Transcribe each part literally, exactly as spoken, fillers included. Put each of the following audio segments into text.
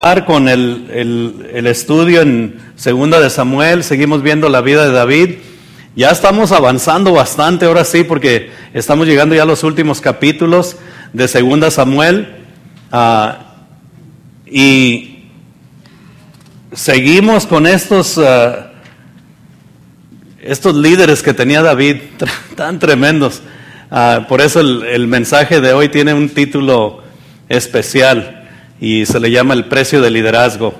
Con el, el, el estudio en Segunda de Samuel, seguimos viendo la vida de David. Ya estamos avanzando bastante ahora sí, porque estamos llegando ya a los últimos capítulos de Segunda Samuel, uh, y seguimos con estos uh, estos líderes que tenía David, tan tremendos. Uh, por eso el, el mensaje de hoy tiene un título especial y se le llama El precio del liderazgo,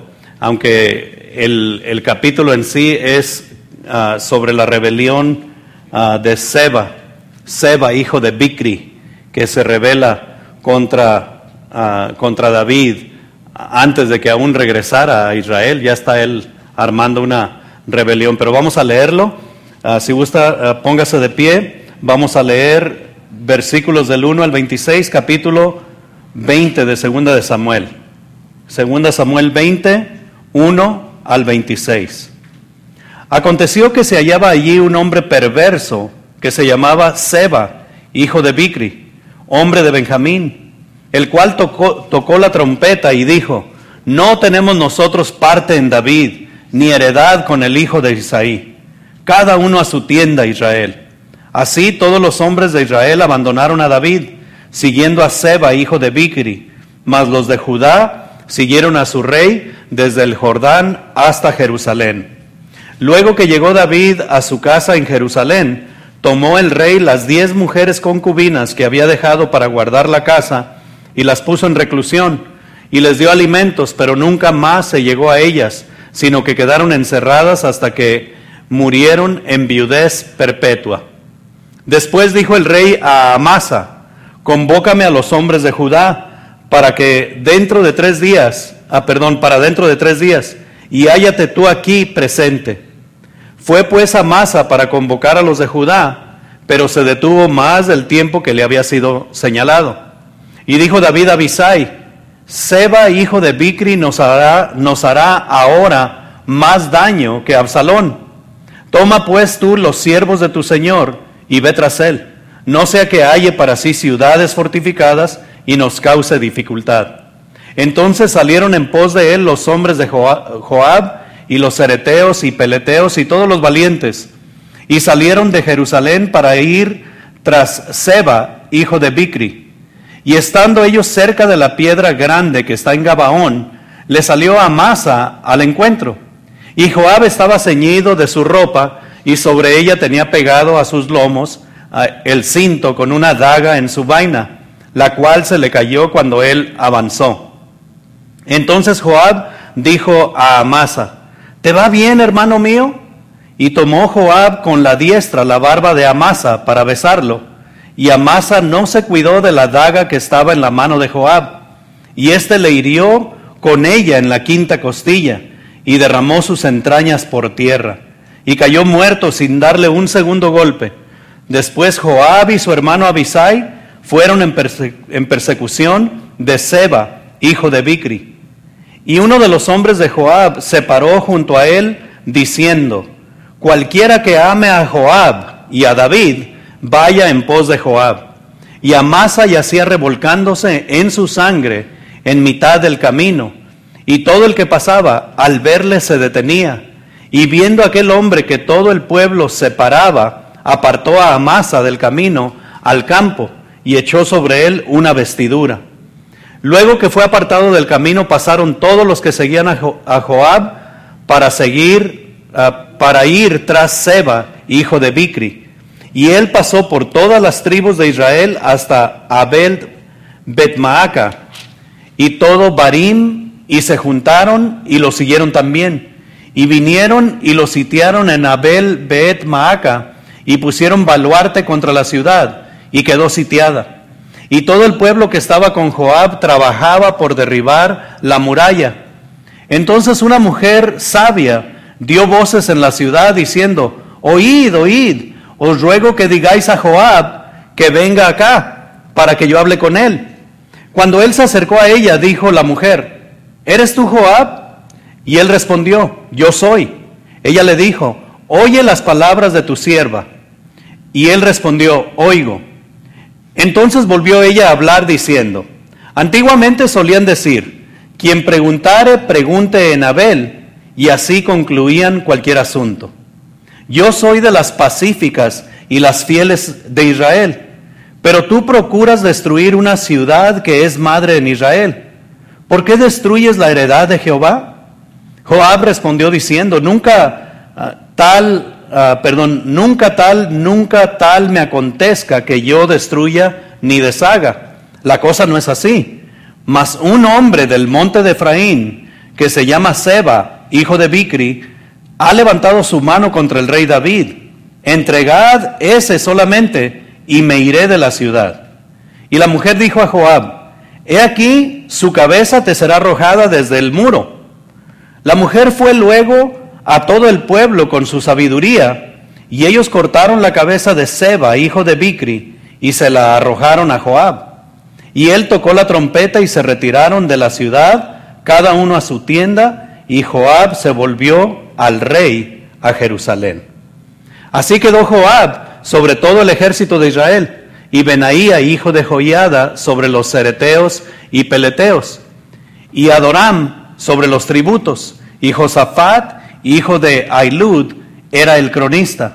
aunque el, el capítulo en sí es uh, sobre la rebelión uh, de Seba, Seba, hijo de Bicri, que se rebela contra, uh, contra David antes de que aún regresara a Israel. Ya está él armando una rebelión, pero vamos a leerlo. Uh, si gusta, uh, póngase de pie. Vamos a leer versículos del uno al veintiséis, capítulo veinte de Segunda de Samuel. Segunda Samuel veinte, uno al veintiséis. Aconteció que se hallaba allí un hombre perverso que se llamaba Seba, hijo de Bicri, hombre de Benjamín, el cual tocó, tocó la trompeta y dijo: no tenemos nosotros parte en David, ni heredad con el hijo de Isaí. Cada uno a su tienda, Israel. Así todos los hombres de Israel abandonaron a David, siguiendo a Seba, hijo de Bicri, mas los de Judá siguieron a su rey desde el Jordán hasta Jerusalén. Luego que llegó David a su casa en Jerusalén, tomó el rey las diez mujeres concubinas que había dejado para guardar la casa y las puso en reclusión y les dio alimentos, pero nunca más se llegó a ellas, sino que quedaron encerradas hasta que murieron en viudez perpetua. Después dijo el rey a Amasa: convócame a los hombres de Judá para que dentro de tres días, ah, perdón, para dentro de tres días, y hállate tú aquí presente. Fue pues Amasa para convocar a los de Judá, pero se detuvo más del tiempo que le había sido señalado. Y dijo David a Abisai: Seba, hijo de Bicri, nos hará, nos hará ahora más daño que Absalón. Toma pues tú los siervos de tu señor y ve tras él, no sea que halle para sí ciudades fortificadas y nos cause dificultad. Entonces salieron en pos de él los hombres de Joab y los cereteos y peleteos y todos los valientes, y salieron de Jerusalén para ir tras Seba, hijo de Bicri. Y estando ellos cerca de la piedra grande que está en Gabaón, le salió Amasa al encuentro. Y Joab estaba ceñido de su ropa, y sobre ella tenía pegado a sus lomos el cinto con una daga en su vaina, la cual se le cayó cuando él avanzó. Entonces Joab dijo a Amasa: ¿te va bien, hermano mío? Y tomó Joab con la diestra la barba de Amasa para besarlo, y Amasa no se cuidó de la daga que estaba en la mano de Joab, y éste le hirió con ella en la quinta costilla, y derramó sus entrañas por tierra, y cayó muerto sin darle un segundo golpe. Después Joab y su hermano Abisai fueron en, perse- en persecución de Seba, hijo de Bicri. Y uno de los hombres de Joab se paró junto a él, diciendo: cualquiera que ame a Joab y a David, vaya en pos de Joab. Y Amasa yacía revolcándose en su sangre en mitad del camino, y todo el que pasaba al verle se detenía. Y viendo aquel hombre que todo el pueblo se paraba, apartó a Amasa del camino al campo y echó sobre él una vestidura. Luego que fue apartado del camino, pasaron todos los que seguían a, jo- a Joab para seguir, uh, para ir tras Seba, hijo de Bicri. Y él pasó por todas las tribus de Israel hasta Abel Bet-Maaca y todo Barim, y se juntaron y lo siguieron también. Y vinieron y lo sitiaron en Abel Bet-Maaca, y pusieron baluarte contra la ciudad, y quedó sitiada. Y todo el pueblo que estaba con Joab trabajaba por derribar la muralla. Entonces una mujer sabia dio voces en la ciudad diciendo: oíd, oíd, os ruego que digáis a Joab que venga acá, para que yo hable con él. Cuando él se acercó a ella, dijo la mujer: ¿eres tú Joab? Y él respondió: yo soy. Ella le dijo: oye las palabras de tu sierva. Y él respondió: oigo. Entonces volvió ella a hablar diciendo: antiguamente solían decir: Quien preguntare, pregunte en Abel, y así concluían cualquier asunto. Yo soy de las pacíficas y las fieles de Israel, pero tú procuras destruir una ciudad que es madre en Israel. ¿Por qué destruyes la heredad de Jehová? Joab respondió diciendo, nunca uh, tal, uh, perdón, nunca tal, nunca tal me acontezca que yo destruya ni deshaga. La cosa no es así. Mas un hombre del monte de Efraín, que se llama Seba, hijo de Bicri, ha levantado su mano contra el rey David. Entregad ese solamente, y me iré de la ciudad. Y la mujer dijo a Joab, he aquí, su cabeza te será arrojada desde el muro. La mujer fue luego a todo el pueblo con su sabiduría, y ellos cortaron la cabeza de Seba, hijo de Bicri, y se la arrojaron a Joab. Y él tocó la trompeta y se retiraron de la ciudad, cada uno a su tienda, y Joab se volvió al rey a Jerusalén. Así quedó Joab sobre todo el ejército de Israel, y Benaía, hijo de Joiada, sobre los cereteos y peleteos, y Adoram sobre los tributos, y Josafat, hijo de Ahilud, era el cronista.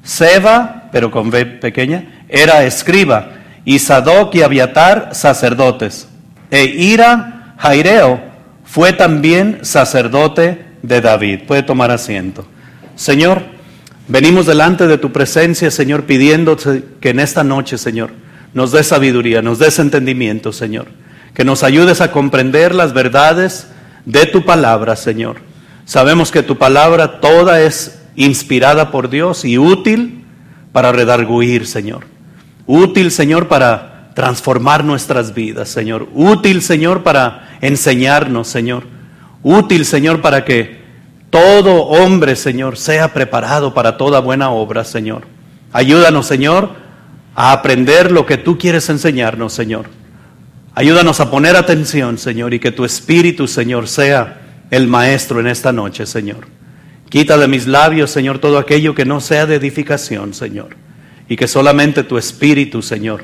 Seba, pero con B pequeña, era escriba, y Sadoc y Abiatar sacerdotes. E Ira, Jaireo, fue también sacerdote de David. Puede tomar asiento. Señor, venimos delante de tu presencia, Señor, pidiéndote que en esta noche, Señor, nos des sabiduría, nos des entendimiento, Señor. Que nos ayudes a comprender las verdades de tu palabra, Señor. Sabemos que tu palabra toda es inspirada por Dios y útil para redarguir, Señor. Útil, Señor, para transformar nuestras vidas, Señor. Útil, Señor, para enseñarnos, Señor. Útil, Señor, para que todo hombre, Señor, sea preparado para toda buena obra, Señor. Ayúdanos, Señor, a aprender lo que tú quieres enseñarnos, Señor. Ayúdanos a poner atención, Señor, y que tu Espíritu, Señor, sea el maestro en esta noche, Señor. Quita de mis labios, Señor, todo aquello que no sea de edificación, Señor. Y que solamente tu Espíritu, Señor,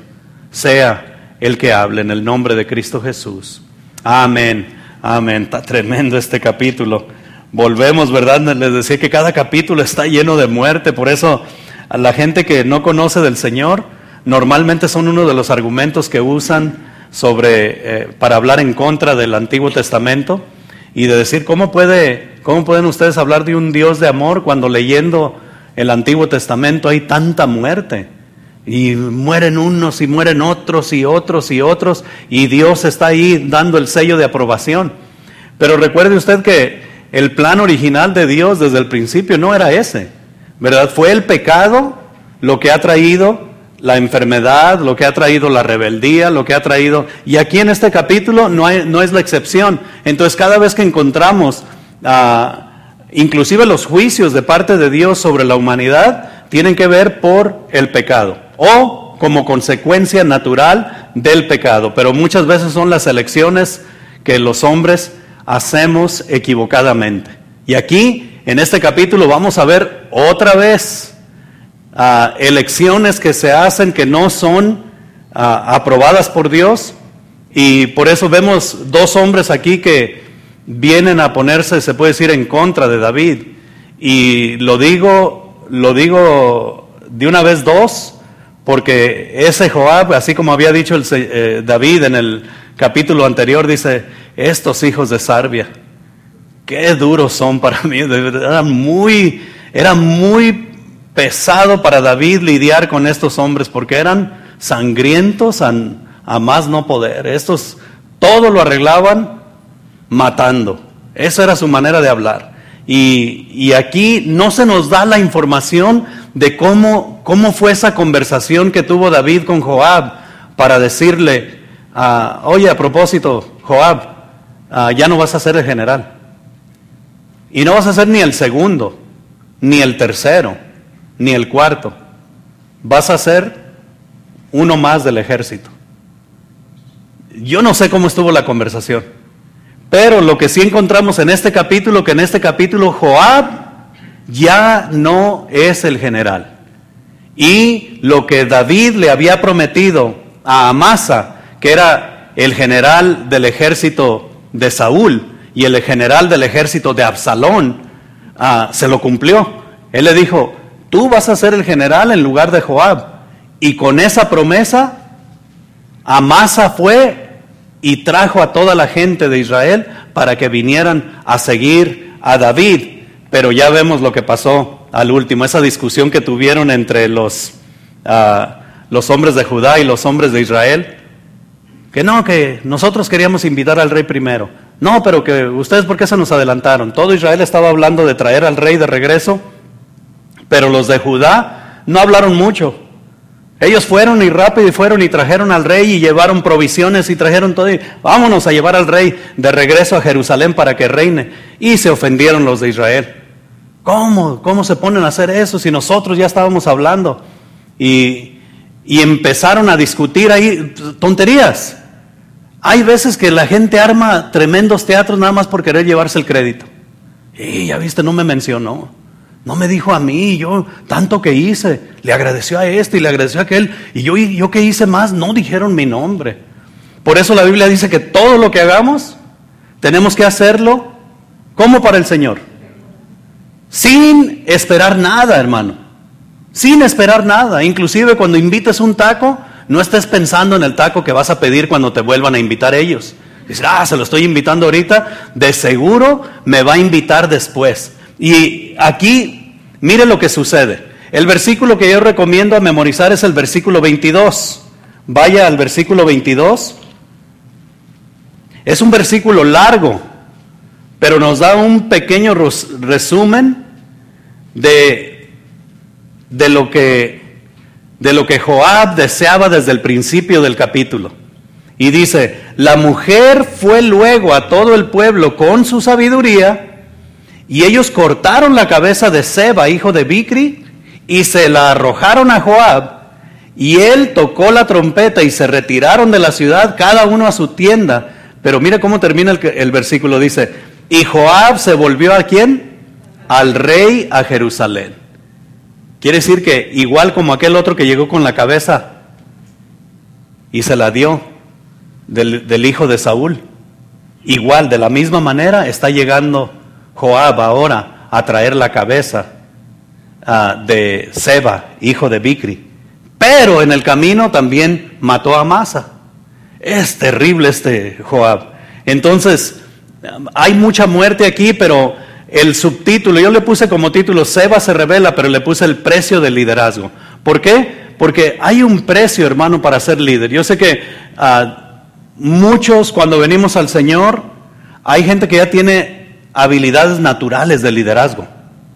sea el que hable en el nombre de Cristo Jesús. Amén, amén. Está tremendo este capítulo. Volvemos, ¿verdad? Les decía que cada capítulo está lleno de muerte. Por eso a la gente que no conoce del Señor, normalmente son uno de los argumentos que usan sobre, eh, para hablar en contra del Antiguo Testamento. Y de decir, ¿cómo puede, cómo pueden ustedes hablar de un Dios de amor cuando leyendo el Antiguo Testamento hay tanta muerte? Y mueren unos y mueren otros y otros y otros, y Dios está ahí dando el sello de aprobación. Pero recuerde usted que el plan original de Dios desde el principio no era ese, ¿verdad? Fue el pecado lo que ha traído la enfermedad, lo que ha traído la rebeldía, lo que ha traído... Y aquí en este capítulo no, hay, no es la excepción. Entonces cada vez que encontramos... Uh, inclusive los juicios de parte de Dios sobre la humanidad tienen que ver por el pecado o como consecuencia natural del pecado, pero muchas veces son las elecciones que los hombres hacemos equivocadamente. Y aquí, en este capítulo, vamos a ver otra vez uh, elecciones que se hacen que no son uh, aprobadas por Dios, y por eso vemos dos hombres aquí que vienen a ponerse, se puede decir, en contra de David. Y lo digo, lo digo de una vez dos, porque ese Joab, así como había dicho el, eh, David en el capítulo anterior, dice, estos hijos de Sarbia, qué duros son para mí. Era muy, era muy pesado para David lidiar con estos hombres, porque eran sangrientos a, a más no poder. Estos todo lo arreglaban matando. Esa era su manera de hablar. Y, y aquí no se nos da la información de cómo, cómo fue esa conversación que tuvo David con Joab para decirle, uh, oye, a propósito, Joab, uh, ya no vas a ser el general. Y no vas a ser ni el segundo, ni el tercero, ni el cuarto. Vas a ser uno más del ejército. Yo no sé cómo estuvo la conversación. Pero lo que sí encontramos en este capítulo, que en este capítulo Joab ya no es el general. Y lo que David le había prometido a Amasa, que era el general del ejército de Saúl y el general del ejército de Absalón uh, se lo cumplió. Él le dijo, tú vas a ser el general en lugar de Joab. Y con esa promesa, Amasa fue y trajo a toda la gente de Israel para que vinieran a seguir a David. Pero ya vemos lo que pasó al último, esa discusión que tuvieron entre los, uh, los hombres de Judá y los hombres de Israel. Que no, que nosotros queríamos invitar al rey primero. No, pero que ustedes, ¿por qué se nos adelantaron? Todo Israel estaba hablando de traer al rey de regreso, pero los de Judá no hablaron mucho. Ellos fueron y rápido y fueron y trajeron al rey y llevaron provisiones y trajeron todo. Y vámonos a llevar al rey de regreso a Jerusalén para que reine. Y se ofendieron los de Israel. ¿Cómo? ¿Cómo se ponen a hacer eso si nosotros ya estábamos hablando? Y, y empezaron a discutir ahí tonterías. Hay veces que la gente arma tremendos teatros nada más por querer llevarse el crédito. Y ya viste, no me mencionó. No me dijo a mí, yo tanto que hice, le agradeció a este y le agradeció a aquel, y yo, yo que hice más, no dijeron mi nombre. Por eso la Biblia dice que todo lo que hagamos, tenemos que hacerlo, como para el Señor. Sin esperar nada, hermano. Sin esperar nada. Inclusive cuando invites un taco, no estés pensando en el taco que vas a pedir cuando te vuelvan a invitar ellos. Dices, ah, se lo estoy invitando ahorita, de seguro me va a invitar después. Y aquí, mire lo que sucede. El versículo que yo recomiendo a memorizar es el versículo veintidós. Vaya al versículo veintidós. Es un versículo largo, pero nos da un pequeño resumen de, de, lo que, de lo que Joab deseaba desde el principio del capítulo. Y dice, la mujer fue luego a todo el pueblo con su sabiduría, y ellos cortaron la cabeza de Seba, hijo de Bicri, y se la arrojaron a Joab, y él tocó la trompeta y se retiraron de la ciudad, cada uno a su tienda. Pero mire cómo termina el, el versículo, dice, y Joab se volvió ¿a quién? Al rey a Jerusalén. Quiere decir que igual como aquel otro que llegó con la cabeza y se la dio del, del hijo de Saúl, igual de la misma manera está llegando Joab ahora a traer la cabeza uh, de Seba, hijo de Bicri. Pero en el camino también mató a Amasa. Es terrible este Joab. Entonces, hay mucha muerte aquí, pero el subtítulo, yo le puse como título, Seba se revela, pero le puse el precio del liderazgo. ¿Por qué? Porque hay un precio, hermano, para ser líder. Yo sé que uh, muchos cuando venimos al Señor, hay gente que ya tiene habilidades naturales de liderazgo.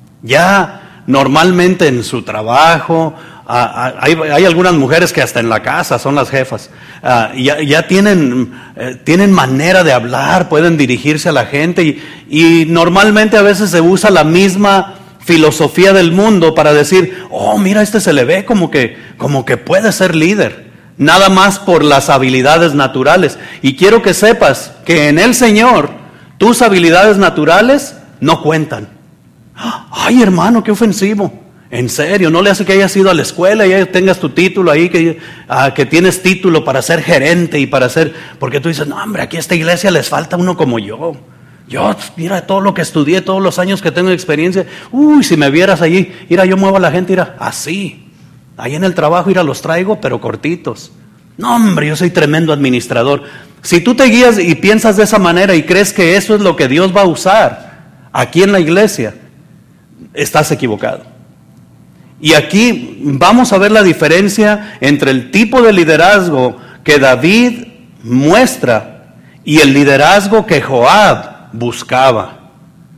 Ya normalmente en su trabajo, uh, hay, hay algunas mujeres que hasta en la casa son las jefas. Uh, ya, ya tienen, eh, tienen manera de hablar, pueden dirigirse a la gente y, y normalmente a veces se usa la misma filosofía del mundo para decir, oh, mira, este se le ve como que, como que puede ser líder. Nada más por las habilidades naturales. Y quiero que sepas que en el Señor tus habilidades naturales no cuentan. Ay, hermano, qué ofensivo. En serio, no le hace que hayas ido a la escuela y tengas tu título ahí, que, uh, que tienes título para ser gerente y para ser... Porque tú dices, no, hombre, aquí a esta iglesia les falta uno como yo. Yo, mira, todo lo que estudié, todos los años que tengo de experiencia. Uy, si me vieras allí, mira, yo muevo a la gente, mira, así. Ahí en el trabajo, mira, los traigo, pero cortitos. No, hombre, yo soy tremendo administrador. Si tú te guías y piensas de esa manera y crees que eso es lo que Dios va a usar aquí en la iglesia, estás equivocado. Y aquí vamos a ver la diferencia entre el tipo de liderazgo que David muestra y el liderazgo que Joab buscaba.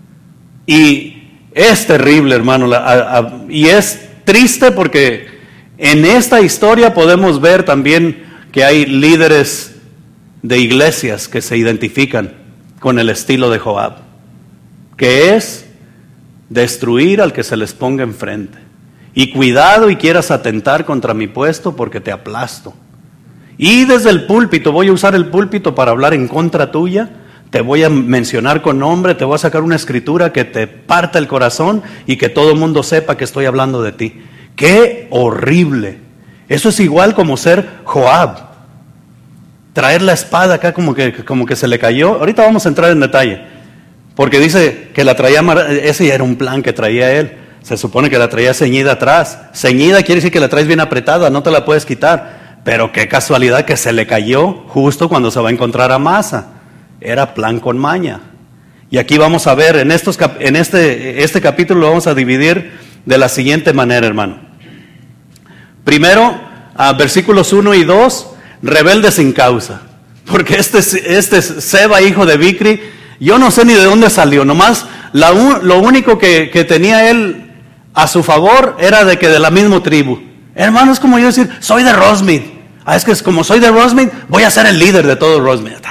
Y es terrible, hermano, la, a, a, y es triste porque en esta historia podemos ver también que hay líderes de iglesias que se identifican con el estilo de Joab, que es destruir al que se les ponga enfrente. Y cuidado y quieras atentar contra mi puesto porque te aplasto. Y desde el púlpito, voy a usar el púlpito para hablar en contra tuya, te voy a mencionar con nombre, te voy a sacar una escritura que te parta el corazón y que todo el mundo sepa que estoy hablando de ti. ¡Qué horrible! Eso es igual como ser Joab. traer la espada acá como que, como que se le cayó. Ahorita vamos a entrar en detalle, porque dice que la traía, ese ya era un plan que traía él. Se supone que la traía ceñida atrás. Ceñida quiere decir que la traes bien apretada, no te la puedes quitar. Pero qué casualidad que se le cayó justo cuando se va a encontrar a Amasa. Era plan con maña. Y aquí vamos a ver, en, estos, en este, este capítulo lo vamos a dividir de la siguiente manera, hermano. Primero, a versículos uno y dos, rebelde sin causa. Porque este, este Seba, hijo de Bicri, yo no sé ni de dónde salió. Nomás la, lo único que, que tenía él a su favor era de que de la misma tribu. Hermano, es como yo decir, soy de Rosemead. Ah, es que es como soy de Rosemead, voy a ser el líder de todo Rosemead.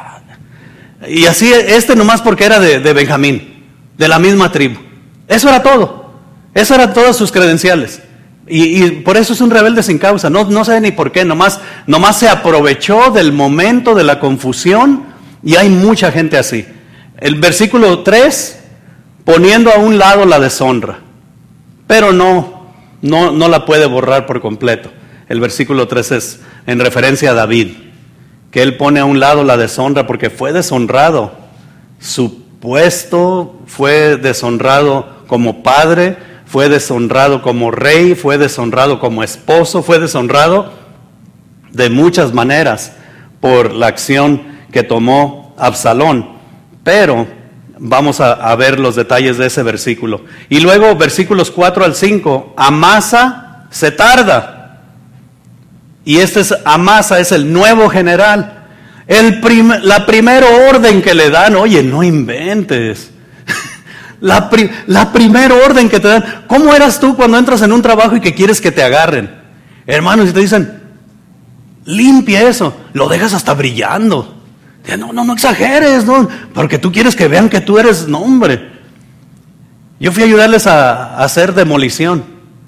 Y así, este nomás porque era de, de Benjamín, de la misma tribu. Eso era todo. Eso eran todas sus credenciales. Y, y por eso es un rebelde sin causa. No, no sé ni por qué, nomás, nomás se aprovechó del momento de la confusión, y hay mucha gente así. El versículo tres, poniendo a un lado la deshonra. Pero no, no, no la puede borrar por completo. El versículo tres es en referencia a David, que él pone a un lado la deshonra porque fue deshonrado. Su puesto fue deshonrado como padre, fue deshonrado como rey, fue deshonrado como esposo, fue deshonrado de muchas maneras por la acción que tomó Absalón. Pero vamos a, a ver los detalles de ese versículo. Y luego versículos cuatro al cinco, Amasa se tarda. Y este es, Amasa es el nuevo general. El prim, la primera orden que le dan, oye, no inventes. la, pri, la primera orden que te dan. ¿Cómo eras tú cuando entras en un trabajo y que quieres que te agarren? Hermanos, y te dicen, limpia eso, lo dejas hasta brillando. No, no, no exageres, no, porque tú quieres que vean que tú eres, no, hombre. Yo fui a ayudarles a, a hacer demolición.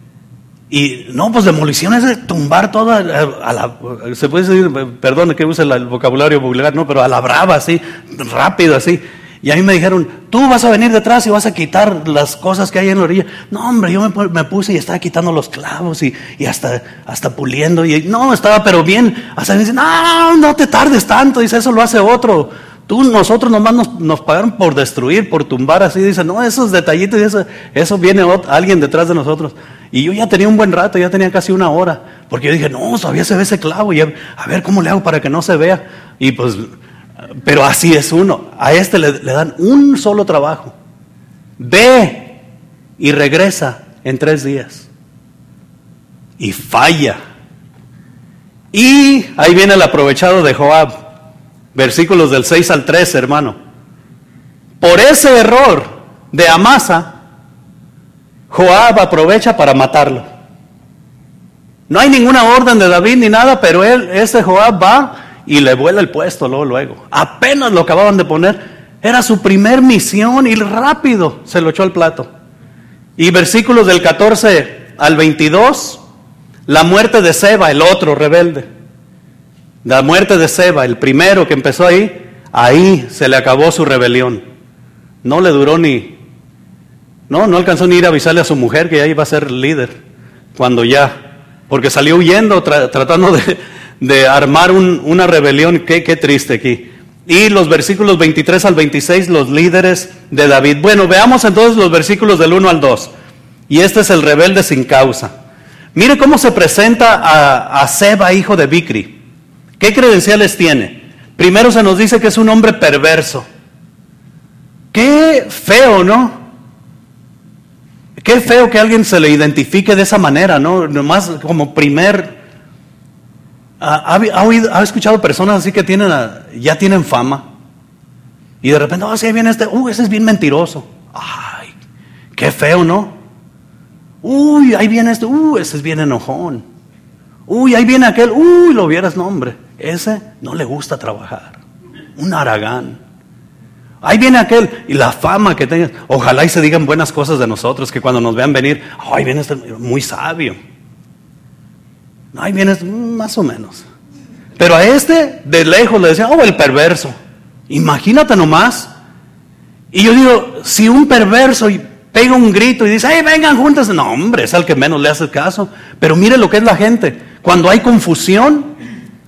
Y no, pues demolición es de tumbar toda, a, a la, se puede decir, perdón que use el vocabulario vulgar, no, pero a la brava, así, rápido, así. Y a mí me dijeron, tú vas a venir detrás y vas a quitar las cosas que hay en la orilla. No, hombre, yo me, me puse y estaba quitando los clavos y, y hasta, hasta puliendo. Y no, estaba pero bien. Hasta me dicen, no, no te tardes tanto. Dice, eso lo hace otro. Tú, nosotros nomás nos, nos pagaron por destruir, por tumbar así. Dice, no, esos detallitos, eso, eso viene otro, alguien detrás de nosotros. Y yo ya tenía un buen rato, ya tenía casi una hora. Porque yo dije, no, todavía se ve ese clavo. Y a, a ver cómo le hago para que no se vea. Y pues... Pero así es uno. A este le, le dan un solo trabajo. Ve y regresa en tres días. Y falla. Y ahí viene el aprovechado de Joab. Versículos del seis al trece, hermano. Por ese error de Amasa, Joab aprovecha para matarlo. No hay ninguna orden de David ni nada, pero él, ese Joab va y le vuela el puesto luego, luego. Apenas lo acababan de poner. Era su primer misión y rápido se lo echó al plato. Y versículos del catorce al veintidós, la muerte de Seba, el otro rebelde. La muerte de Seba, el primero que empezó ahí, ahí se le acabó su rebelión. No le duró ni... No, no alcanzó ni ir a avisarle a su mujer que ya iba a ser líder. Cuando ya... Porque salió huyendo, tra- tratando de... de armar un, una rebelión. Qué, qué triste aquí. Y los versículos veintitrés al veintiséis, los líderes de David. Bueno, veamos entonces los versículos del uno al dos. Y este es el rebelde sin causa. Mire cómo se presenta a, a Seba, hijo de Bicri. ¿Qué credenciales tiene? Primero se nos dice que es un hombre perverso. Qué feo, ¿no? Qué feo que alguien se le identifique de esa manera, ¿no? Nomás como primer... ¿Ha, ha, oído, ¿Ha escuchado personas así que tienen, ya tienen fama? Y de repente, oh, sí, ahí viene este, uh, ese es bien mentiroso. Ay, qué feo, ¿no? Uy, ahí viene este, uh, ese es bien enojón. Uy, ahí viene aquel, uy, lo vieras, no, hombre, ese no le gusta trabajar. Un haragán. Ahí viene aquel, y la fama que tenga, ojalá y se digan buenas cosas de nosotros, que cuando nos vean venir, oh, ahí viene este, muy sabio. Ahí viene más o menos. Pero a este, de lejos, le decían, oh, el perverso. Imagínate nomás. Y yo digo, si un perverso pega un grito y dice, hey, vengan juntos, no, hombre, es al que menos le hace caso. Pero mire lo que es la gente. Cuando hay confusión,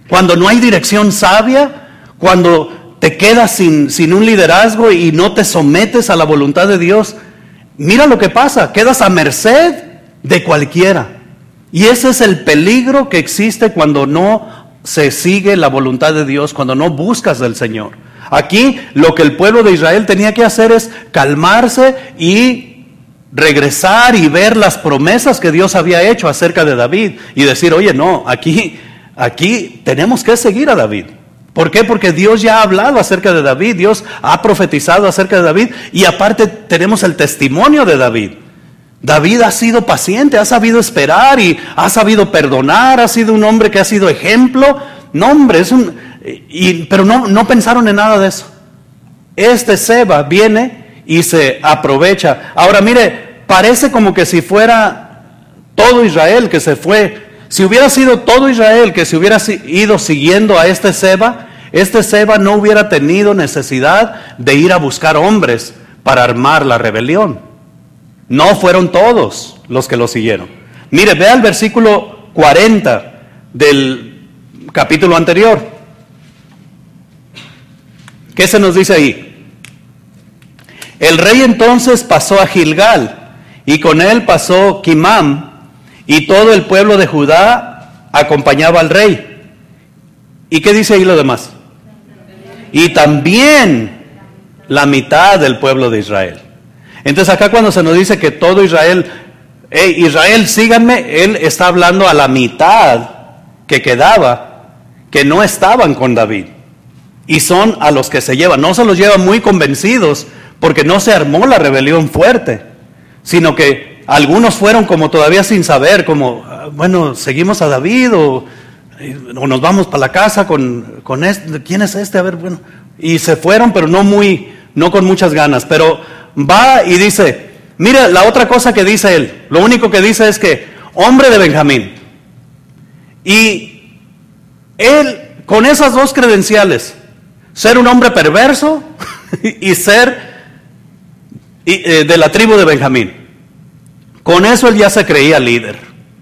Cuando no hay dirección sabia, cuando te quedas sin, sin un liderazgo y no te sometes a la voluntad de Dios, mira lo que pasa, quedas a merced de cualquiera. Y ese es el peligro que existe cuando no se sigue la voluntad de Dios, cuando no buscas del Señor. Aquí lo que el pueblo de Israel tenía que hacer es calmarse y regresar y ver las promesas que Dios había hecho acerca de David y decir, oye, no, aquí, aquí tenemos que seguir a David. ¿Por qué? Porque Dios ya ha hablado acerca de David, Dios ha profetizado acerca de David y aparte tenemos el testimonio de David. David ha sido paciente, ha sabido esperar y ha sabido perdonar, ha sido un hombre que ha sido ejemplo. No, hombre, es un... Y, pero no, no pensaron en nada de eso. Este Seba viene y se aprovecha. Ahora mire, parece como que si fuera todo Israel que se fue. Si hubiera sido todo Israel que se hubiera ido siguiendo a este Seba, este Seba no hubiera tenido necesidad de ir a buscar hombres para armar la rebelión. No fueron todos los que lo siguieron. Mire, vea el versículo cuarenta del capítulo anterior. ¿Qué se nos dice ahí? El rey entonces pasó a Gilgal, y con él pasó Quimam, y todo el pueblo de Judá acompañaba al rey. ¿Y qué dice ahí lo demás? Y también la mitad del pueblo de Israel. Entonces acá cuando se nos dice que todo Israel, hey, Israel, síganme, él está hablando a la mitad que quedaba, que no estaban con David. Y son a los que se llevan, no se los llevan muy convencidos, porque no se armó la rebelión fuerte, sino que algunos fueron como todavía sin saber, como, bueno, seguimos a David o, o nos vamos para la casa con, con este, ¿quién es este? A ver, bueno, y se fueron, pero no muy, no con muchas ganas, pero va y dice, mira, la otra cosa que dice él, lo único que dice es que, hombre de Benjamín, y él, con esas dos credenciales, ser un hombre perverso y ser y, eh, de la tribu de Benjamín. Con eso él ya se creía líder.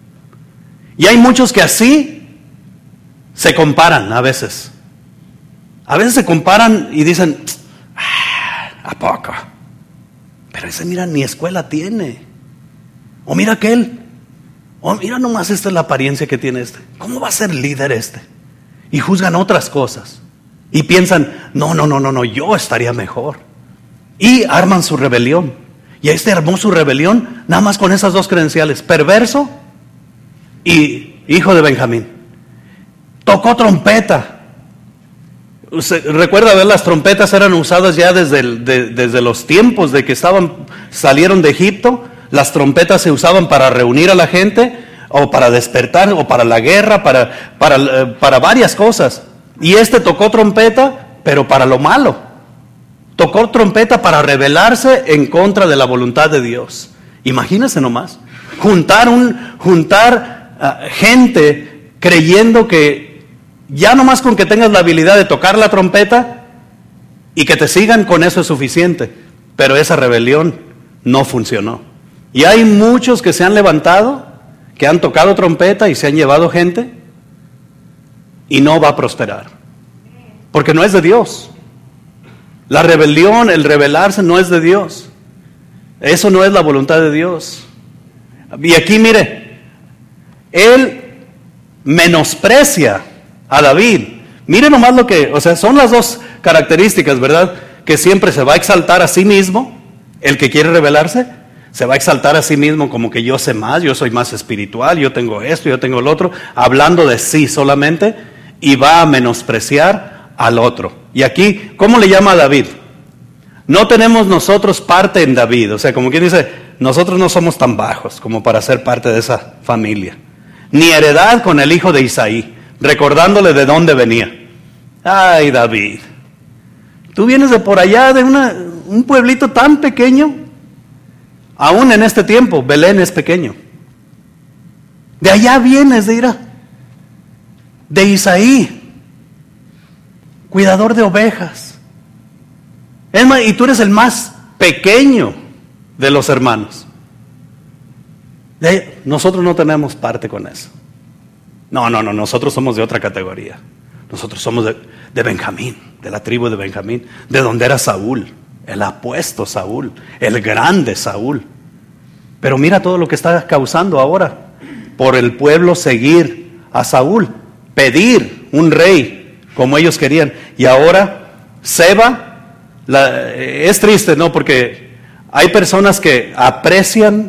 Y hay muchos que así se comparan a veces. A veces se comparan y dicen, ah, ¿a poco? Pero ese mira ni escuela tiene. O mira aquel. O mira nomás esta es la apariencia que tiene este. ¿Cómo va a ser líder este? Y juzgan otras cosas. Y piensan, no, no, no, no, no, yo estaría mejor. Y arman su rebelión. Y este armó su rebelión nada más con esas dos credenciales. Perverso y hijo de Benjamín. Tocó trompeta. Recuerda ver, las trompetas eran usadas ya desde, el, de, desde los tiempos de que estaban, salieron de Egipto. Las trompetas se usaban para reunir a la gente, o para despertar, o para la guerra, para, para, para varias cosas. Y este tocó trompeta, pero para lo malo. Tocó trompeta para rebelarse en contra de la voluntad de Dios. Imagínense nomás. Juntar, un, juntar uh, gente creyendo que ya nomás con que tengas la habilidad de tocar la trompeta y que te sigan, con eso es suficiente. Pero esa rebelión no funcionó. Y hay muchos que se han levantado, que han tocado trompeta y se han llevado gente, y no va a prosperar, porque no es de Dios. La rebelión, el rebelarse no es de Dios. Eso no es la voluntad de Dios. Y aquí mire, él menosprecia a David. Mire nomás lo que, o sea, son las dos características, ¿verdad? Que siempre se va a exaltar a sí mismo, el que quiere rebelarse, se va a exaltar a sí mismo como que yo sé más, yo soy más espiritual, yo tengo esto, yo tengo lo otro, hablando de sí solamente. Y va a menospreciar al otro. Y aquí, ¿cómo le llama a David? No tenemos nosotros parte en David. O sea, como quien dice, nosotros no somos tan bajos como para ser parte de esa familia. Ni heredad con el hijo de Isaí, recordándole de dónde venía. Ay, David, tú vienes de por allá, de una, un pueblito tan pequeño. Aún en este tiempo, Belén es pequeño. De allá vienes de ir a... de Isaí, cuidador de ovejas. Es más, y tú eres el más pequeño de los hermanos. De ahí, nosotros no tenemos parte con eso. No, no, no, nosotros somos de otra categoría. Nosotros somos de, de Benjamín, de la tribu de Benjamín, de donde era Saúl, el apuesto Saúl, el grande Saúl. Pero mira todo lo que está causando ahora, por el pueblo seguir a Saúl, pedir un rey como ellos querían. Y ahora Seba, la, es triste, ¿no? Porque hay personas que aprecian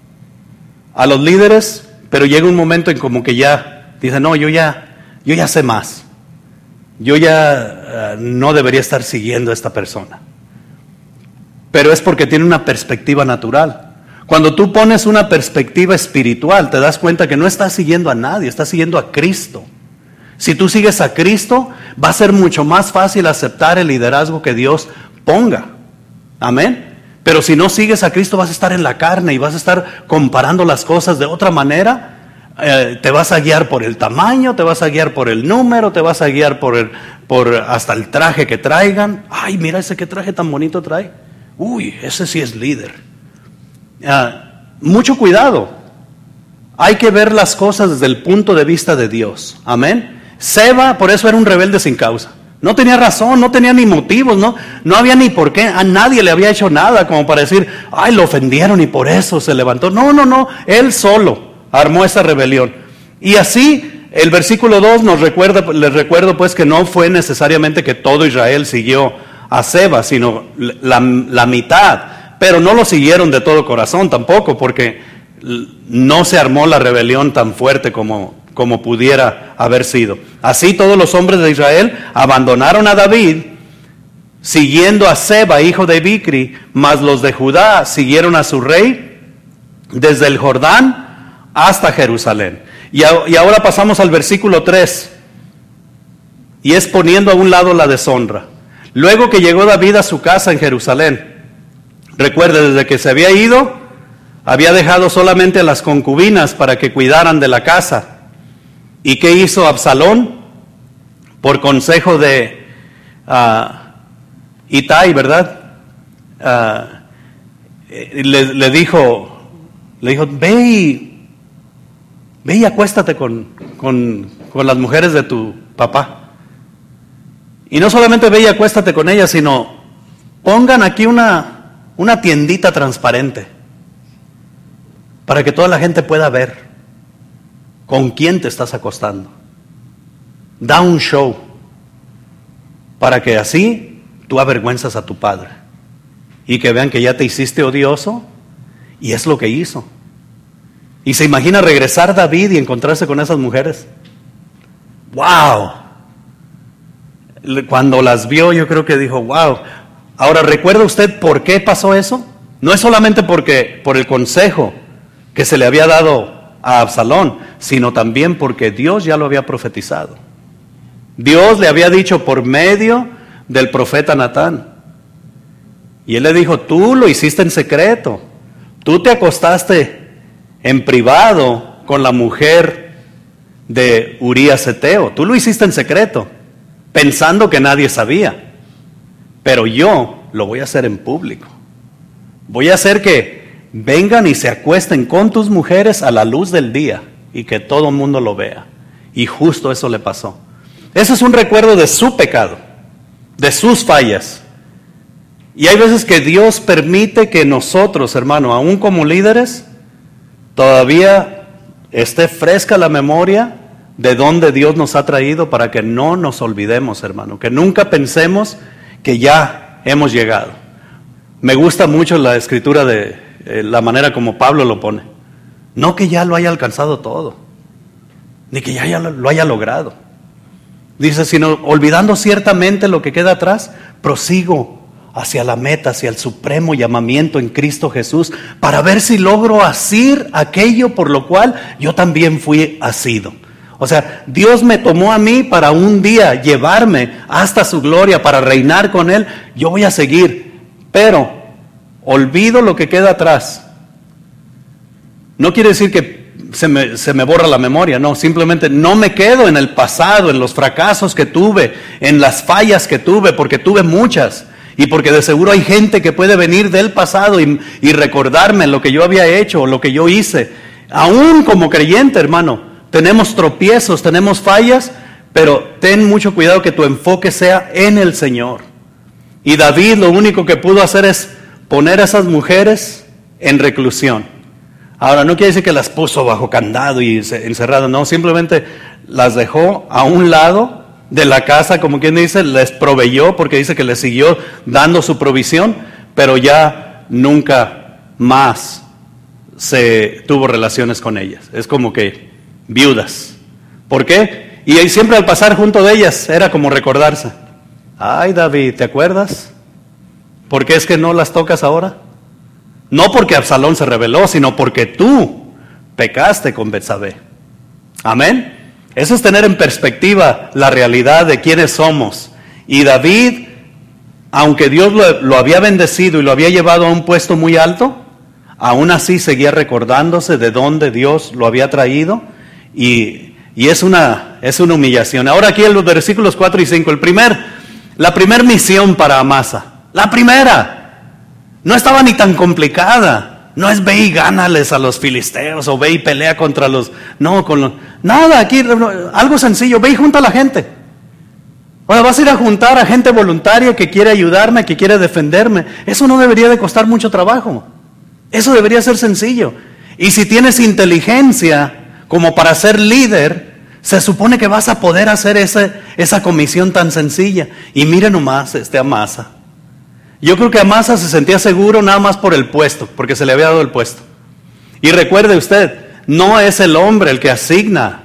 a los líderes, pero llega un momento en como que ya dicen, no, yo ya, yo ya sé más. Yo ya uh, no debería estar siguiendo a esta persona. Pero es porque tiene una perspectiva natural. Cuando tú pones una perspectiva espiritual, te das cuenta que no estás siguiendo a nadie, estás siguiendo a Cristo. Si tú sigues a Cristo, va a ser mucho más fácil aceptar el liderazgo que Dios ponga. Amén. Pero si no sigues a Cristo, vas a estar en la carne y vas a estar comparando las cosas de otra manera. Eh, te vas a guiar por el tamaño, te vas a guiar por el número, te vas a guiar por, el, por hasta el traje que traigan. Ay, mira ese que traje tan bonito trae. Uy, ese sí es líder. Uh, mucho cuidado. Hay que ver las cosas desde el punto de vista de Dios. Amén. Seba, por eso era un rebelde sin causa. No tenía razón, no tenía ni motivos, no, no había ni por qué. A nadie le había hecho nada como para decir, ay, lo ofendieron y por eso se levantó. No, no, no. Él solo armó esa rebelión. Y así, el versículo dos nos recuerda, les recuerdo pues que no fue necesariamente que todo Israel siguió a Seba, sino la, la mitad. Pero no lo siguieron de todo corazón tampoco, porque no se armó la rebelión tan fuerte como, como pudiera haber sido. Así todos los hombres de Israel abandonaron a David, siguiendo a Seba, hijo de Bicri, mas los de Judá siguieron a su rey desde el Jordán hasta Jerusalén. Y, a, y ahora pasamos al versículo tres, y es poniendo a un lado la deshonra. Luego que llegó David a su casa en Jerusalén, recuerde, desde que se había ido, había dejado solamente a las concubinas para que cuidaran de la casa. ¿Y qué hizo Absalón? Por consejo de uh, Itai, ¿verdad? Uh, le, le dijo, le dijo, ve y, ve y acuéstate con, con, con las mujeres de tu papá. Y no solamente ve y acuéstate con ellas, sino pongan aquí una... una tiendita transparente para que toda la gente pueda ver con quién te estás acostando. Da un show para que así tú avergüenzas a tu padre y que vean que ya te hiciste odioso, y es lo que hizo. Y se imagina regresar David y encontrarse con esas mujeres. ¡Wow! Cuando las vio, yo creo que dijo, ¡wow! Ahora, ¿recuerda usted por qué pasó eso? No es solamente porque por el consejo que se le había dado a Absalón, sino también porque Dios ya lo había profetizado. Dios le había dicho por medio del profeta Natán. Y él le dijo, tú lo hiciste en secreto. Tú te acostaste en privado con la mujer de Urías Eteo. Tú lo hiciste en secreto, pensando que nadie sabía. Pero yo lo voy a hacer en público. Voy a hacer que vengan y se acuesten con tus mujeres a la luz del día y que todo el mundo lo vea. Y justo eso le pasó. Ese es un recuerdo de su pecado, de sus fallas. Y hay veces que Dios permite que nosotros, hermano, aún como líderes, todavía esté fresca la memoria de dónde Dios nos ha traído, para que no nos olvidemos, hermano, que nunca pensemos que ya hemos llegado. Me gusta mucho la escritura de eh, la manera como Pablo lo pone. No que ya lo haya alcanzado todo, ni que ya haya, lo haya logrado. Dice, sino olvidando ciertamente lo que queda atrás, prosigo hacia la meta, hacia el supremo llamamiento en Cristo Jesús, para ver si logro asir aquello por lo cual yo también fui asido. O sea, Dios me tomó a mí para un día llevarme hasta su gloria, para reinar con Él. Yo voy a seguir, pero olvido lo que queda atrás. No quiere decir que se me, se me borra la memoria, no, simplemente no me quedo en el pasado, en los fracasos que tuve, en las fallas que tuve, porque tuve muchas, y porque de seguro hay gente que puede venir del pasado y, y recordarme lo que yo había hecho, o lo que yo hice, aún como creyente, hermano. tenemos tropiezos, tenemos fallas, pero ten mucho cuidado que tu enfoque sea en el Señor. Y David lo único que pudo hacer es poner a esas mujeres en reclusión. Ahora, no quiere decir que las puso bajo candado y encerrado, no, simplemente las dejó a un lado de la casa, como quien dice, les proveyó, porque dice que les siguió dando su provisión, pero ya nunca más se tuvo relaciones con ellas. Es como que viudas. ¿Por qué? Y siempre al pasar junto de ellas era como recordarse. Ay, David, ¿te acuerdas? ¿Por qué es que no las tocas ahora? No porque Absalón se rebeló, sino porque tú pecaste con Betsabé. Amén. Eso es tener en perspectiva la realidad de quiénes somos. Y David, aunque Dios lo, lo había bendecido y lo había llevado a un puesto muy alto, aún así seguía recordándose de dónde Dios lo había traído. Y, y es, una, es una humillación. Ahora aquí en los versículos cuatro y cinco, el primer, la primera misión para Amasa. La primera. No estaba ni tan complicada. No es ve y gánales a los filisteos o ve y pelea contra los... No, con los... Nada, aquí algo sencillo. Ve y junta a la gente. O sea, vas a ir a juntar a gente voluntaria que quiere ayudarme, que quiere defenderme. Eso no debería de costar mucho trabajo. Eso debería ser sencillo. Y si tienes inteligencia como para ser líder, se supone que vas a poder hacer ese, esa comisión tan sencilla. Y mire nomás este Amasa. Yo creo que Amasa se sentía seguro nada más por el puesto, porque se le había dado el puesto. Y recuerde usted, no es el hombre el que asigna.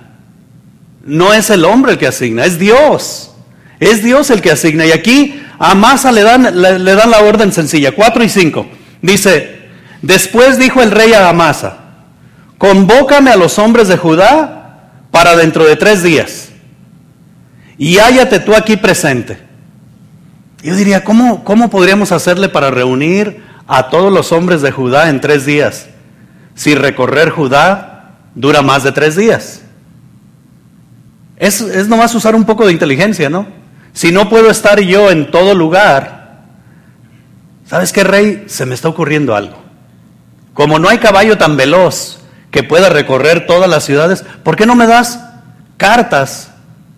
No es el hombre el que asigna, es Dios. Es Dios el que asigna. Y aquí a Amasa le dan, le, le dan la orden sencilla, cuatro y cinco. Dice, después dijo el rey a Amasa, convócame a los hombres de Judá para dentro de tres días. Y hállate tú aquí presente. Yo diría, ¿cómo, ¿cómo podríamos hacerle para reunir a todos los hombres de Judá en tres días? Si recorrer Judá dura más de tres días. Es, es nomás usar un poco de inteligencia, ¿no? Si no puedo estar yo en todo lugar, ¿sabes qué, rey? Se me está ocurriendo algo. Como no hay caballo tan veloz que pueda recorrer todas las ciudades, ¿por qué no me das cartas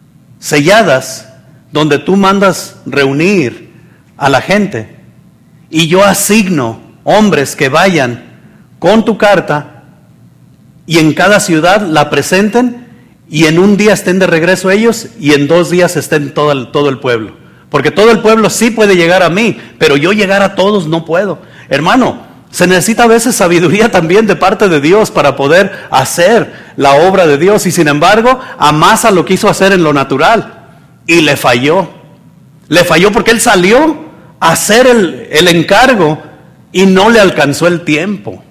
selladas donde tú mandas reunir a la gente y yo asigno hombres que vayan con tu carta y en cada ciudad la presenten y en un día estén de regreso ellos y en dos días estén todo el, todo el pueblo? Porque todo el pueblo sí puede llegar a mí, pero yo llegar a todos no puedo. Hermano, se necesita a veces sabiduría también de parte de Dios para poder hacer la obra de Dios. Y sin embargo, Amasa lo quiso hacer en lo natural y le falló. Le falló porque él salió a hacer el, el encargo y no le alcanzó el tiempo.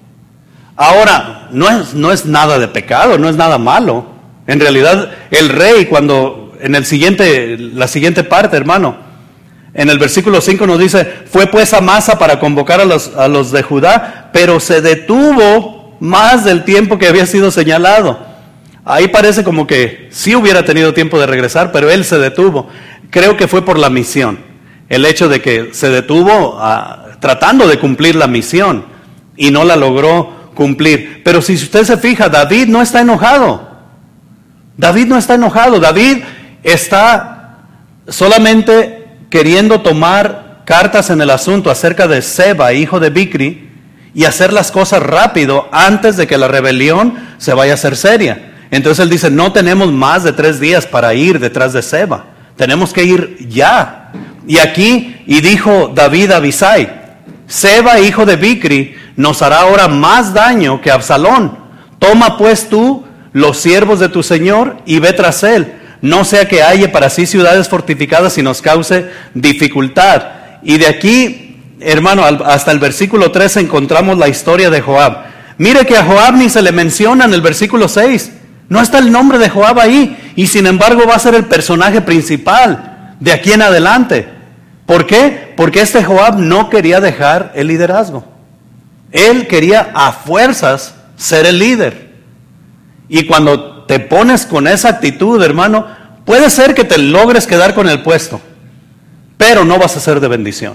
Ahora, no es, no es nada de pecado, no es nada malo. En realidad, el rey, cuando en el siguiente, la siguiente parte, hermano, en el versículo cinco nos dice, fue pues Amasa para convocar a los, a los de Judá, pero se detuvo más del tiempo que había sido señalado. Ahí parece como que sí hubiera tenido tiempo de regresar, pero él se detuvo. Creo que fue por la misión, el hecho de que se detuvo a, tratando de cumplir la misión y no la logró cumplir. Pero si usted se fija, David no está enojado. David no está enojado. David está solamente queriendo tomar cartas en el asunto acerca de Seba, hijo de Bicri, y hacer las cosas rápido antes de que la rebelión se vaya a hacer seria. Entonces él dice, no tenemos más de tres días para ir detrás de Seba. Tenemos que ir ya. Y aquí, y dijo David a Abisai, Seba, hijo de Bicri, nos hará ahora más daño que Absalón. Toma pues tú los siervos de tu señor y ve tras él. No sea que halle para sí ciudades fortificadas y nos cause dificultad. Y de aquí, hermano, hasta el versículo tres encontramos la historia de Joab. Mire que a Joab ni se le menciona en el versículo seis. No está el nombre de Joab ahí, y sin embargo va a ser el personaje principal de aquí en adelante. ¿Por qué? Porque este Joab no quería dejar el liderazgo. Él quería a fuerzas ser el líder. Y cuando te pones con esa actitud, hermano, puede ser que te logres quedar con el puesto, pero no vas a ser de bendición.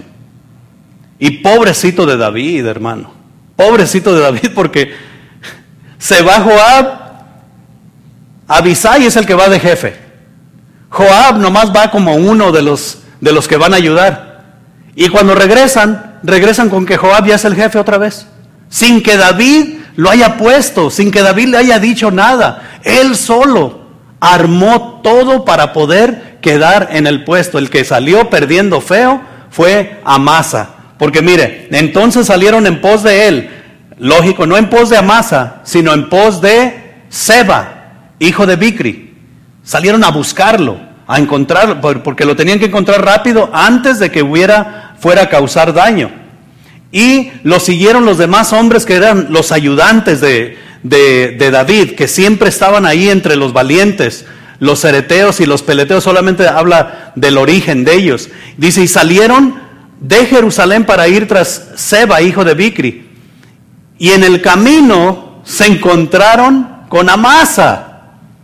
Y pobrecito de David, hermano, pobrecito de David, porque se va Joab Abisai es el que va de jefe. Joab nomás va como uno de los, de los que van a ayudar. Y cuando regresan, regresan con que Joab ya es el jefe otra vez. Sin que David lo haya puesto, sin que David le haya dicho nada. Él solo armó todo para poder quedar en el puesto. El que salió perdiendo feo fue Amasa. Porque mire, entonces salieron en pos de él. Lógico, no en pos de Amasa, sino en pos de Seba, hijo de Bicri. Salieron a buscarlo, a encontrarlo, porque lo tenían que encontrar rápido antes de que hubiera, fuera a causar daño. Y lo siguieron los demás hombres que eran los ayudantes de, de, de David, que siempre estaban ahí entre los valientes. Los cereteos y los peleteos, solamente habla del origen de ellos. Dice, y salieron de Jerusalén para ir tras Seba, hijo de Bicri. Y en el camino se encontraron con Amasa.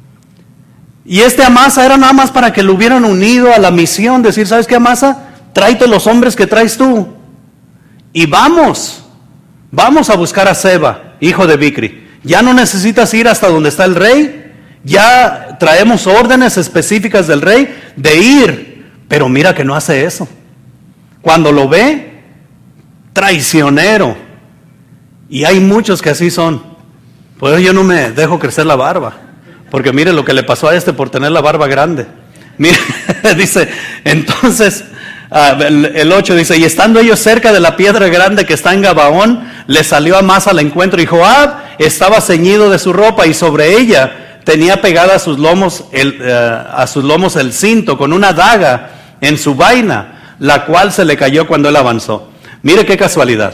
Y este Amasa era nada más para que lo hubieran unido a la misión. Decir, ¿sabes qué, Amasa? Tráete los hombres que traes tú. Y vamos, vamos a buscar a Seba, hijo de Bicri. Ya no necesitas ir hasta donde está el rey. Ya traemos órdenes específicas del rey de ir. Pero mira que no hace eso. Cuando lo ve, traicionero. Y hay muchos que así son. Por eso yo no me dejo crecer la barba. Porque mire lo que le pasó a este por tener la barba grande. Mire, dice, entonces, uh, el, el ocho dice, y estando ellos cerca de la piedra grande que está en Gabaón, le salió Amasa al encuentro. Y Joab estaba ceñido de su ropa y sobre ella tenía pegada a sus lomos el, uh, a sus lomos el cinto con una daga en su vaina, la cual se le cayó cuando él avanzó. Mire qué casualidad.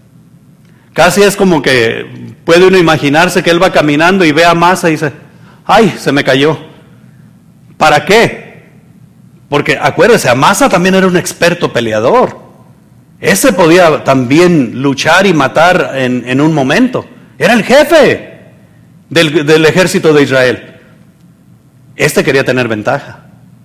Casi es como que puede uno imaginarse que él va caminando y ve a Amasa y dice, ay, se me cayó. ¿Para qué? Porque acuérdese, Amasa también era un experto peleador. Ese podía también luchar y matar en, en un momento. Era el jefe del, del ejército de Israel. Este quería tener ventaja.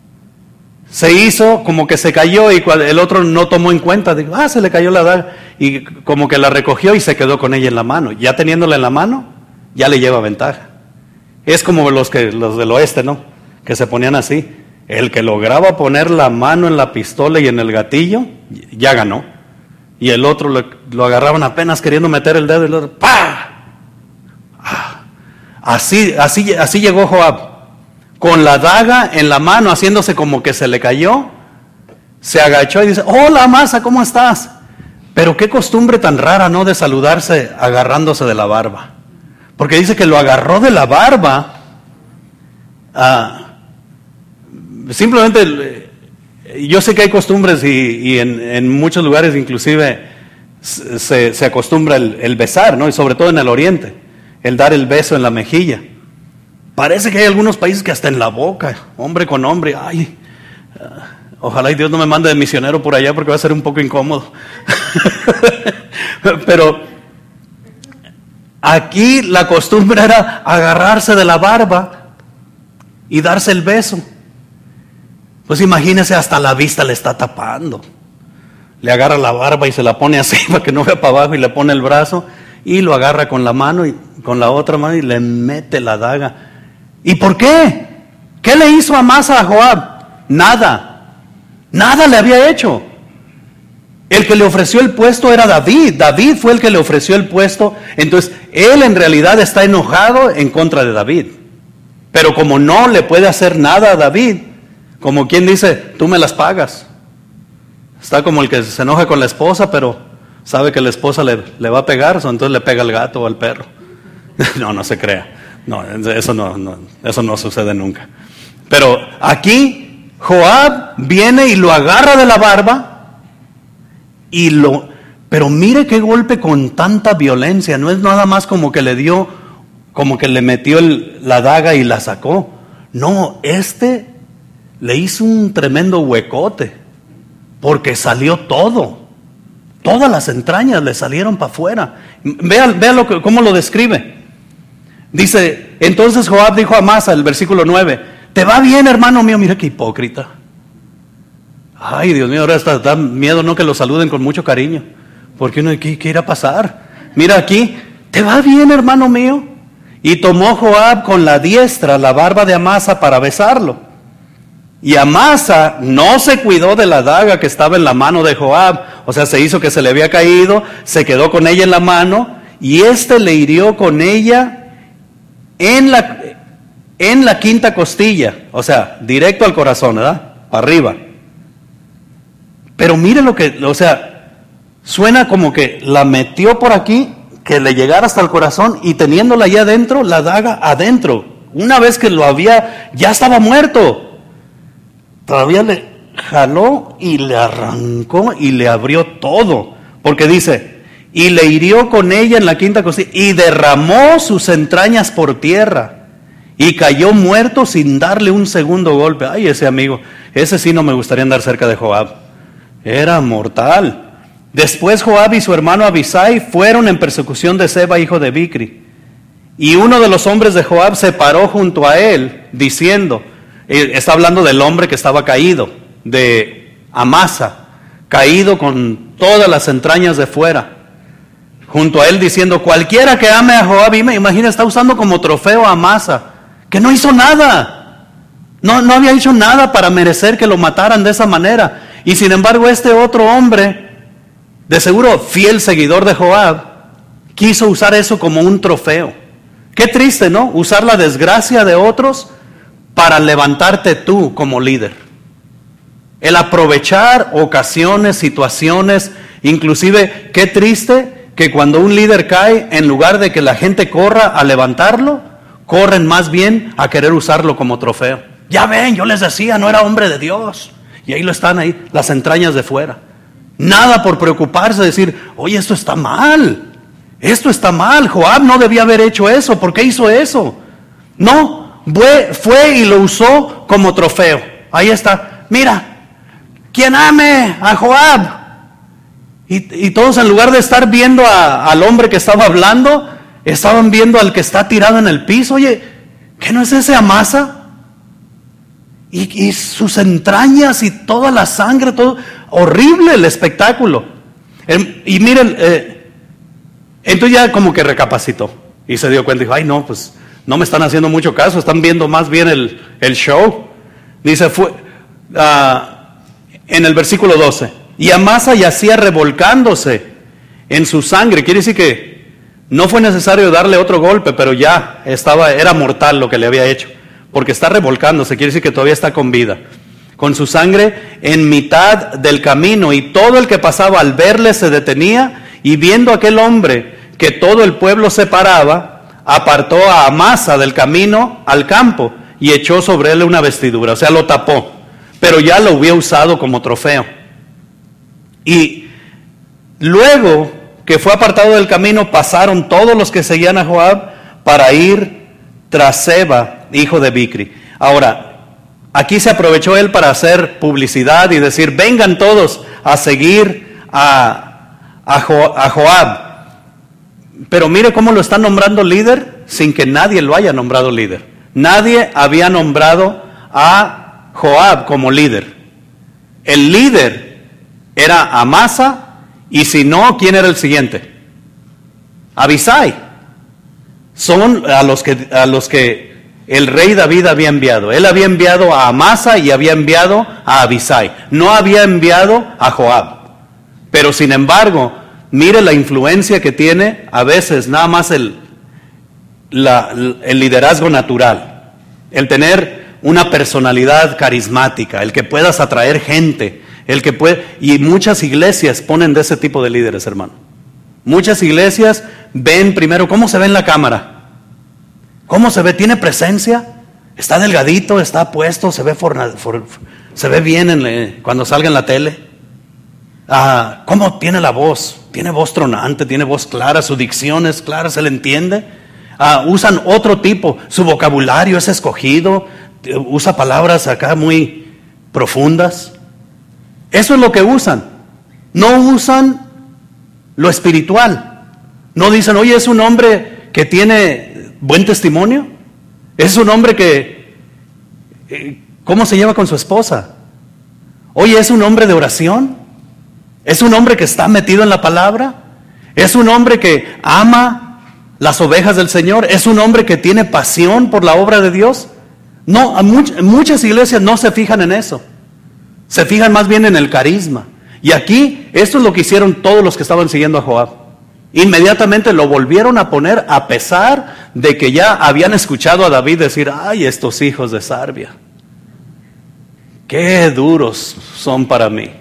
Se hizo como que se cayó y el otro no tomó en cuenta. Digo, ah, se le cayó la daga. Y como que la recogió y se quedó con ella en la mano. Ya teniéndola en la mano, ya le lleva ventaja. Es como los, que, los del oeste, ¿no? Que se ponían así. El que lograba poner la mano en la pistola y en el gatillo, ya ganó. Y el otro lo, lo agarraban apenas queriendo meter el dedo y el otro, ¡pah! Ah, así, así, así llegó Joab. Con la daga en la mano, haciéndose como que se le cayó, se agachó y dice, hola Amasa, ¿cómo estás? Pero qué costumbre tan rara, ¿no? De saludarse agarrándose de la barba. Porque dice que lo agarró de la barba. Ah, simplemente, yo sé que hay costumbres y, y en, en muchos lugares inclusive se, se acostumbra el, el besar, ¿no? Y sobre todo en el oriente, el dar el beso en la mejilla. Parece que hay algunos países que hasta en la boca, hombre con hombre. Ay, ojalá y Dios no me mande de misionero por allá porque va a ser un poco incómodo. Pero aquí la costumbre era agarrarse de la barba y darse el beso. Pues imagínese, hasta la vista le está tapando. Le agarra la barba y se la pone así para que no vea para abajo y le pone el brazo y lo agarra con la mano y con la otra mano y le mete la daga. ¿Y por qué? ¿Qué le hizo Amasa a Joab? Nada. Nada le había hecho. El que le ofreció el puesto era David. David fue el que le ofreció el puesto. Entonces, él en realidad está enojado en contra de David. Pero como no le puede hacer nada a David, como quien dice, tú me las pagas. Está como el que se enoja con la esposa, pero sabe que la esposa le, le va a pegar, entonces le pega al gato o al perro. No, no se crea. No, eso no, no, eso no sucede nunca. Pero aquí Joab viene y lo agarra de la barba y lo, pero mire qué golpe con tanta violencia. No es nada más como que le dio, como que le metió el, la daga y la sacó. No, este le hizo un tremendo huecote porque salió todo. Todas las entrañas le salieron para afuera. Vea, vea lo que, cómo lo describe. Dice, entonces Joab dijo a Amasa, el versículo nueve, ¿te va bien, hermano mío? Mira qué hipócrita. Ay, Dios mío, ahora hasta da miedo, ¿no? Que lo saluden con mucho cariño. Porque uno, ¿qué, qué irá a pasar? Mira aquí, ¿te va bien, hermano mío? Y tomó Joab con la diestra la barba de Amasa para besarlo. Y Amasa no se cuidó de la daga que estaba en la mano de Joab. O sea, se hizo que se le había caído, se quedó con ella en la mano, y éste le hirió con ella en la, en la quinta costilla. O sea, directo al corazón, ¿verdad? Para arriba. Pero mire lo que, o sea, suena como que la metió por aquí, que le llegara hasta el corazón, y teniéndola allá adentro, la daga adentro. Una vez que lo había, ya estaba muerto. Todavía le jaló y le arrancó y le abrió todo. Porque dice, y le hirió con ella en la quinta costilla y derramó sus entrañas por tierra. Y cayó muerto sin darle un segundo golpe. Ay, ese amigo, ese sí no me gustaría andar cerca de Joab. Era mortal. Después Joab y su hermano Abisai fueron en persecución de Seba, hijo de Bicri. Y uno de los hombres de Joab se paró junto a él, diciendo, está hablando del hombre que estaba caído, de Amasa, caído con todas las entrañas de fuera, junto a él diciendo, cualquiera que ame a Joab, y me imagina, está usando como trofeo a Amasa, que no hizo nada, no, no había hecho nada para merecer que lo mataran de esa manera. Y sin embargo este otro hombre, de seguro fiel seguidor de Joab, quiso usar eso como un trofeo. Qué triste, ¿no? Usar la desgracia de otros para levantarte tú como líder. El aprovechar ocasiones, situaciones, inclusive qué triste que cuando un líder cae, en lugar de que la gente corra a levantarlo, corren más bien a querer usarlo como trofeo. Ya ven, yo les decía, no era hombre de Dios. Y ahí lo están ahí, las entrañas de fuera. Nada por preocuparse, decir, oye, esto está mal. Esto está mal. Joab no debía haber hecho eso. ¿Por qué hizo eso? No, fue, fue y lo usó como trofeo. Ahí está. Mira, quien ame a Joab. Y, y todos, en lugar de estar viendo a, al hombre que estaba hablando, estaban viendo al que está tirado en el piso. Oye, ¿qué no es ese Amasa? Y, y sus entrañas y toda la sangre, todo horrible el espectáculo. El, y miren, eh, entonces ya como que recapacitó y se dio cuenta y dijo, ay no, pues no me están haciendo mucho caso, están viendo más bien el, el show. Dice, fue uh, en el versículo doce, y Amasa yacía revolcándose en su sangre. Quiere decir que no fue necesario darle otro golpe, pero ya estaba, era mortal lo que le había hecho. Porque está revolcándose, quiere decir que todavía está con vida, con su sangre en mitad del camino, y todo el que pasaba al verle se detenía, y viendo aquel hombre que todo el pueblo se paraba, apartó a Amasa del camino al campo y echó sobre él una vestidura, o sea, lo tapó, pero ya lo había usado como trofeo. Y luego que fue apartado del camino, pasaron todos los que seguían a Joab para ir tras Seba, hijo de Bicri. Ahora, aquí se aprovechó él para hacer publicidad y decir, vengan todos a seguir a, a, jo, a Joab. Pero mire cómo lo están nombrando líder sin que nadie lo haya nombrado líder. Nadie había nombrado a Joab como líder. El líder era Amasa, y si no, ¿quién era el siguiente? Abisai. Son a los que, a los que el rey David había enviado. Él había enviado a Amasa y había enviado a Abisai. No había enviado a Joab. Pero sin embargo, mire la influencia que tiene a veces nada más el, la, el liderazgo natural. El tener una personalidad carismática, el que puedas atraer gente, el que puede, y muchas iglesias ponen de ese tipo de líderes, hermano. Muchas iglesias ven primero cómo se ve en la cámara. ¿Cómo se ve? ¿Tiene presencia? ¿Está delgadito? ¿Está puesto? ¿Se ve, forna, for, se ve bien en le, cuando salga en la tele? Ah, ¿cómo tiene la voz? ¿Tiene voz tronante? ¿Tiene voz clara? ¿Su dicción es clara? ¿Se le entiende? Ah, usan otro tipo. Su vocabulario es escogido. Usa palabras acá muy profundas. Eso es lo que usan. No usan lo espiritual. No dicen, oye, es un hombre que tiene buen testimonio. Es un hombre que, eh, ¿cómo se lleva con su esposa? Oye, es un hombre de oración. Es un hombre que está metido en la palabra. Es un hombre que ama las ovejas del Señor? ¿Es un hombre que tiene pasión por la obra de Dios? No, a much- muchas iglesias no se fijan en eso. Se fijan más bien en el carisma. Y aquí, esto es lo que hicieron todos los que estaban siguiendo a Joab. Inmediatamente lo volvieron a poner, a pesar de que ya habían escuchado a David decir: ay, estos hijos de Sarbia, qué duros son para mí.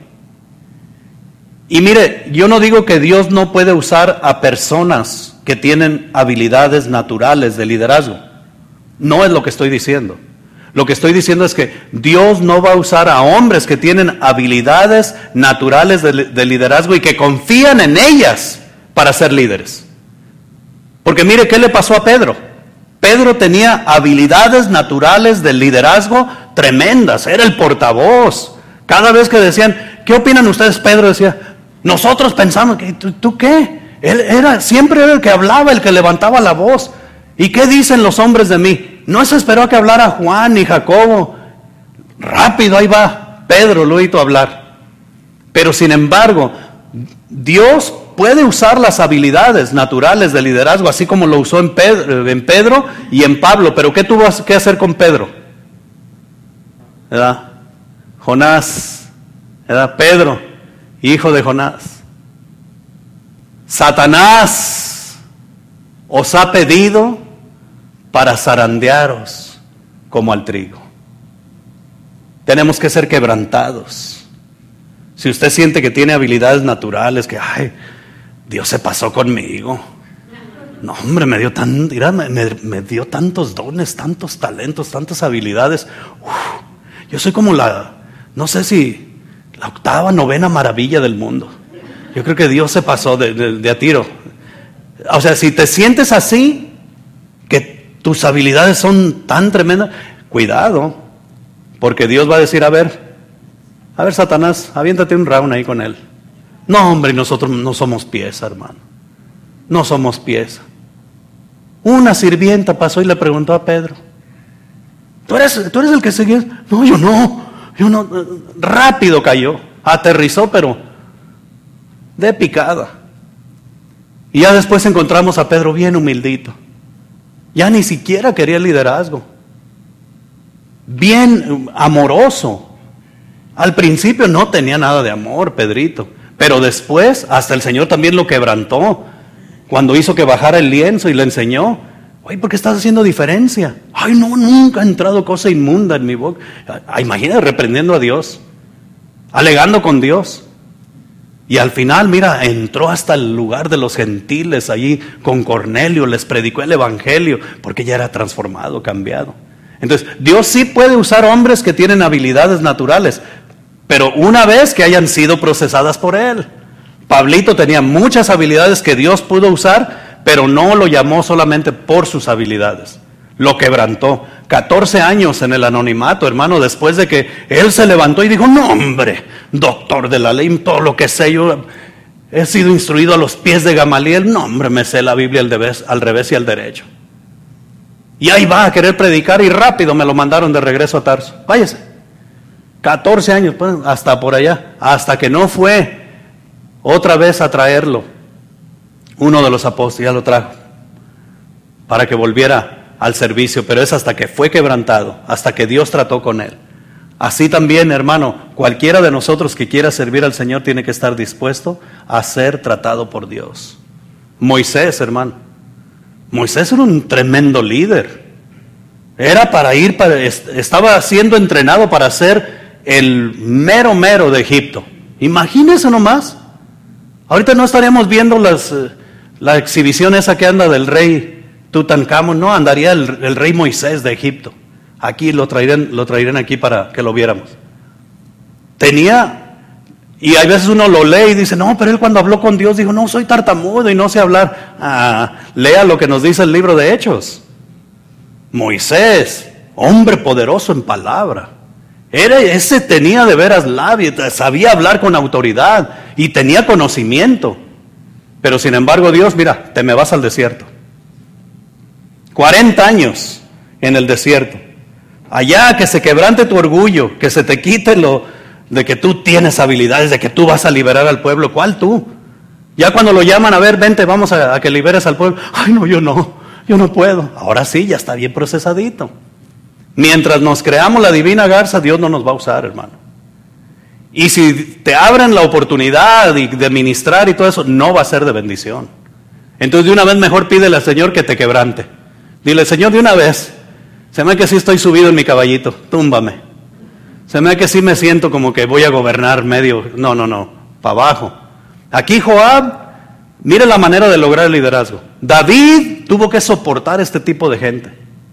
Y mire, yo no digo que Dios no puede usar a personas que tienen habilidades naturales de liderazgo. No es lo que estoy diciendo. Lo que estoy diciendo es que Dios no va a usar a hombres que tienen habilidades naturales de, de liderazgo y que confían en ellas para ser líderes. Porque mire, ¿qué le pasó a Pedro? Pedro tenía habilidades naturales de liderazgo tremendas, era el portavoz. Cada vez que decían: ¿qué opinan ustedes? Pedro decía: nosotros pensamos que ¿tú, tú qué? Él era, siempre era el que hablaba, el que levantaba la voz. ¿Y qué dicen los hombres de mí? No se esperó a que hablara Juan ni Jacobo. Rápido, ahí va Pedro, lo hizo hablar. Pero sin embargo, Dios puede usar las habilidades naturales de liderazgo, así como lo usó en Pedro, en Pedro y en Pablo. Pero ¿qué tuvo que hacer con Pedro? ¿Verdad? Jonás, ¿verdad? Pedro, hijo de Jonás. Satanás os ha pedido para zarandearos como al trigo. Tenemos que ser quebrantados. Si usted siente que tiene habilidades naturales, que ay, Dios se pasó conmigo. No, hombre, me dio tan, mira, me, me, me dio tantos dones, tantos talentos, tantas habilidades. Uf, yo soy como la, no sé si la octava, novena maravilla del mundo. Yo creo que Dios se pasó de, de, de a tiro. O sea, si te sientes así, que tus habilidades son tan tremendas, cuidado, porque Dios va a decir: a ver, a ver, Satanás, aviéntate un round ahí con él. No, hombre, nosotros no somos pieza, hermano. No somos pieza. Una sirvienta pasó y le preguntó a Pedro: ¿Tú eres, tú eres el que seguías? No, yo no, yo no. Rápido cayó, aterrizó, pero de picada. Y ya después encontramos a Pedro bien humildito. Ya ni siquiera quería el liderazgo. Bien amoroso. Al principio no tenía nada de amor, Pedrito. Pero después, hasta el Señor también lo quebrantó. Cuando hizo que bajara el lienzo y le enseñó: oye, ¿por qué estás haciendo diferencia? Ay, no, nunca ha entrado cosa inmunda en mi boca. Ay, imagínate, reprendiendo a Dios, alegando con Dios. Y al final, mira, entró hasta el lugar de los gentiles allí con Cornelio, les predicó el evangelio, porque ya era transformado, cambiado. Entonces, Dios sí puede usar hombres que tienen habilidades naturales, pero una vez que hayan sido procesadas por Él. Pablito tenía muchas habilidades que Dios pudo usar, pero no lo llamó solamente por sus habilidades. Lo quebrantó. catorce años en el anonimato, hermano, después de que él se levantó y dijo: no, hombre, doctor de la ley, todo lo que sé, yo he sido instruido a los pies de Gamaliel. No, hombre, me sé la Biblia al revés, al revés y al derecho. Y ahí va a querer predicar y rápido me lo mandaron de regreso a Tarso. Váyase. catorce años, pues, hasta por allá, hasta que no fue otra vez a traerlo. Uno de los apóstoles ya lo trajo para que volviera al servicio, pero es hasta que fue quebrantado, hasta que Dios trató con él. Así también, hermano, cualquiera de nosotros que quiera servir al Señor tiene que estar dispuesto a ser tratado por Dios. Moisés, hermano, Moisés era un tremendo líder. Era para ir, para, estaba siendo entrenado para ser el mero mero de Egipto. Imagínense nomás. Ahorita no estaríamos viendo las, la exhibición esa que anda del rey Tutankamón, no, andaría el, el rey Moisés de Egipto. Aquí lo traerán, lo traerán aquí para que lo viéramos. Tenía, y hay veces uno lo lee y dice: no, pero él cuando habló con Dios dijo: no, soy tartamudo y no sé hablar. Ah, lea lo que nos dice el libro de Hechos. Moisés, hombre poderoso en palabra. Era, ese tenía de veras labios, sabía hablar con autoridad y tenía conocimiento. Pero sin embargo Dios, mira, te me vas al desierto. cuarenta años en el desierto. Allá que se quebrante tu orgullo, que se te quite lo de que tú tienes habilidades, de que tú vas a liberar al pueblo. ¿Cuál tú? Ya cuando lo llaman, a ver, vente, vamos a, a que liberes al pueblo. Ay, no, yo no, yo no puedo. Ahora sí, ya está bien procesadito. Mientras nos creamos la divina garza, Dios no nos va a usar, hermano. Y si te abren la oportunidad de ministrar y todo eso, no va a ser de bendición. Entonces de una vez mejor pídele al Señor que te quebrante. Dile, Señor, de una vez, se me ve que sí estoy subido en mi caballito, túmbame. Se me ve que sí me siento como que voy a gobernar medio, no, no, no, para abajo. Aquí Joab, mire la manera de lograr el liderazgo. David tuvo que soportar este tipo de gente.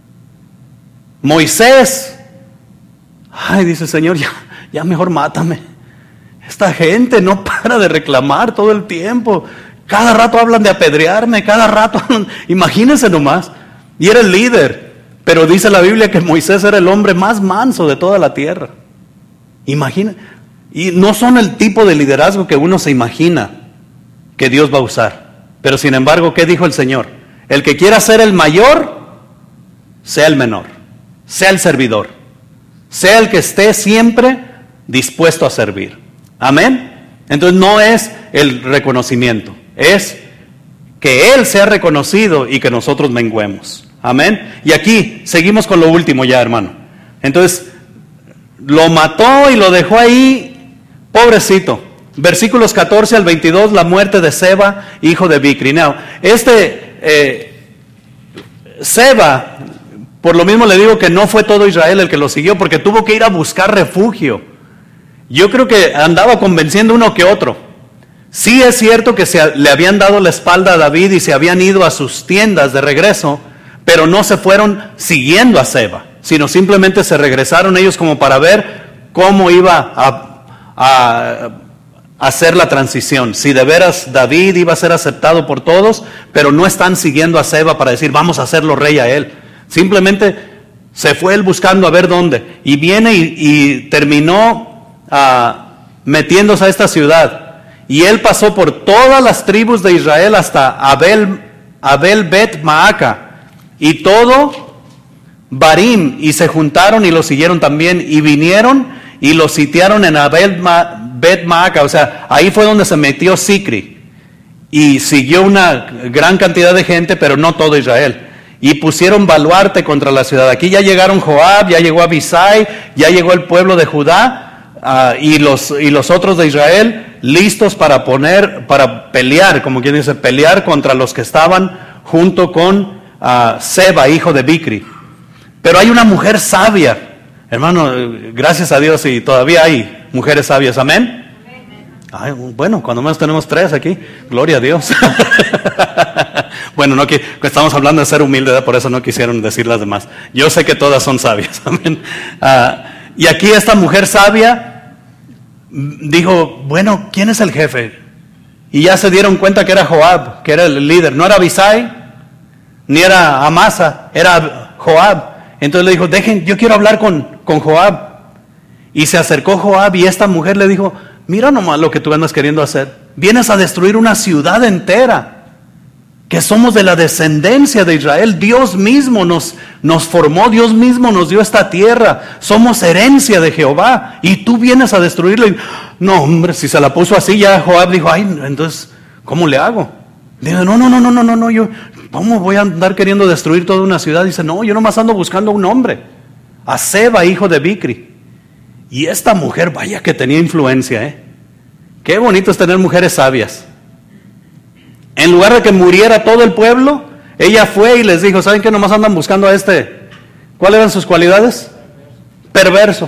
Moisés, ay, dice, Señor, ya, ya mejor mátame. Esta gente no para de reclamar todo el tiempo. Cada rato hablan de apedrearme, cada rato, imagínense nomás. Y era el líder, pero dice la Biblia que Moisés era el hombre más manso de toda la tierra. Imagina, y no son el tipo de liderazgo que uno se imagina que Dios va a usar. Pero sin embargo, ¿qué dijo el Señor? El que quiera ser el mayor, sea el menor, sea el servidor, sea el que esté siempre dispuesto a servir. Amén. Entonces no es el reconocimiento, es que Él sea reconocido y que nosotros menguemos. Amén. Y aquí seguimos con lo último ya, hermano. Entonces, lo mató y lo dejó ahí, pobrecito. Versículos catorce al veintidós, la muerte de Seba, hijo de Bicri. Now, este eh, Seba, por lo mismo le digo que no fue todo Israel el que lo siguió, porque tuvo que ir a buscar refugio. Yo creo que andaba convenciendo uno que otro. Sí es cierto que se, le habían dado la espalda a David y se habían ido a sus tiendas de regreso, pero no se fueron siguiendo a Seba, sino simplemente se regresaron ellos como para ver cómo iba a, a, a hacer la transición. Si de veras David iba a ser aceptado por todos, pero no están siguiendo a Seba para decir vamos a hacerlo rey a él. Simplemente se fue él buscando a ver dónde. Y viene y, y terminó uh, metiéndose a esta ciudad. Y él pasó por todas las tribus de Israel hasta Abel, Abel Bet Maaca. Y todo Barim, y se juntaron y lo siguieron también, y vinieron y lo sitiaron en Abel Bet Maaca. O sea, ahí fue donde se metió Sicri. Y siguió una gran cantidad de gente, pero no todo Israel. Y pusieron baluarte contra la ciudad. Aquí ya llegaron Joab, ya llegó Abisai, ya llegó el pueblo de Judá, uh, y, los, y los otros de Israel, listos para poner, para pelear, como quien dice, pelear contra los que estaban junto con uh, Seba, hijo de Bicri. Pero hay una mujer sabia, hermano, gracias a Dios, y todavía hay mujeres sabias, amén. Ay, bueno, cuando menos tenemos tres aquí, gloria a Dios. Bueno, no que estamos hablando de ser humilde, ¿verdad? Por eso no quisieron decir las demás. Yo sé que todas son sabias, amén. Uh, y aquí esta mujer sabia dijo, bueno, ¿quién es el jefe? Y ya se dieron cuenta que era Joab, que era el líder. No era Abisai, ni era Amasa, era Joab. Entonces le dijo, dejen, yo quiero hablar con, con Joab. Y se acercó Joab y esta mujer le dijo, mira nomás lo que tú andas queriendo hacer. Vienes a destruir una ciudad entera. Que somos de la descendencia de Israel. Dios mismo nos, nos formó, Dios mismo nos dio esta tierra. Somos herencia de Jehová. Y tú vienes a destruirla. No, hombre, si se la puso así, ya Joab dijo, ay, entonces, ¿cómo le hago? Dice, no, no, no, no, no, no, no, yo, ¿cómo voy a andar queriendo destruir toda una ciudad? Dice, no, yo nomás ando buscando a un hombre, a Seba, hijo de Bicri. Y esta mujer, vaya que tenía influencia, ¿eh? Qué bonito es tener mujeres sabias. En lugar de que muriera todo el pueblo, ella fue y les dijo, ¿saben qué? Nomás andan buscando a este. ¿Cuáles eran sus cualidades? Perverso.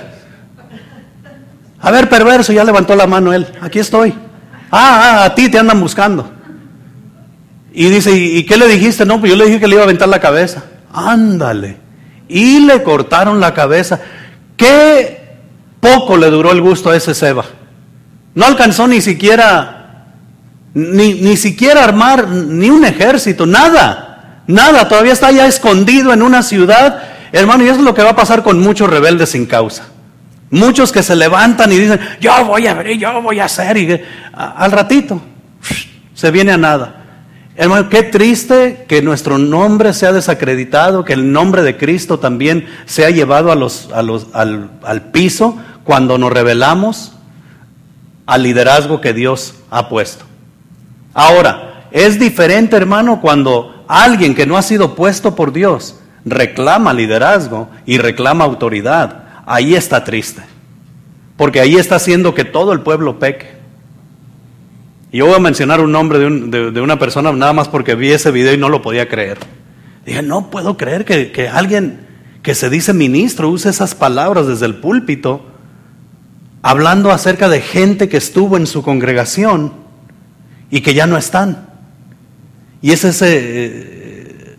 A ver, perverso, ya levantó la mano él. Aquí estoy. Ah, ah, a ti te andan buscando. Y dice, ¿y qué le dijiste? No, pues yo le dije que le iba a aventar la cabeza. Ándale. Y le cortaron la cabeza. Qué poco le duró el gusto a ese Seba. No alcanzó ni siquiera, ni, ni siquiera armar ni un ejército, nada. Nada, todavía está ya escondido en una ciudad. Hermano, y eso es lo que va a pasar con muchos rebeldes sin causa. Muchos que se levantan y dicen, yo voy a ver, yo voy a hacer. Y a, al ratito, se viene a nada. Hermano, qué triste que nuestro nombre sea desacreditado, que el nombre de Cristo también sea llevado a los, a los, al, al piso cuando nos rebelamos al liderazgo que Dios ha puesto. Ahora, es diferente, hermano, cuando alguien que no ha sido puesto por Dios reclama liderazgo y reclama autoridad. Ahí está triste, porque ahí está haciendo que todo el pueblo peque. Y yo voy a mencionar un nombre de, un, de, de una persona nada más porque vi ese video y no lo podía creer. Dije, no puedo creer que, que alguien que se dice ministro use esas palabras desde el púlpito, hablando acerca de gente que estuvo en su congregación y que ya no están. Y es ese eh,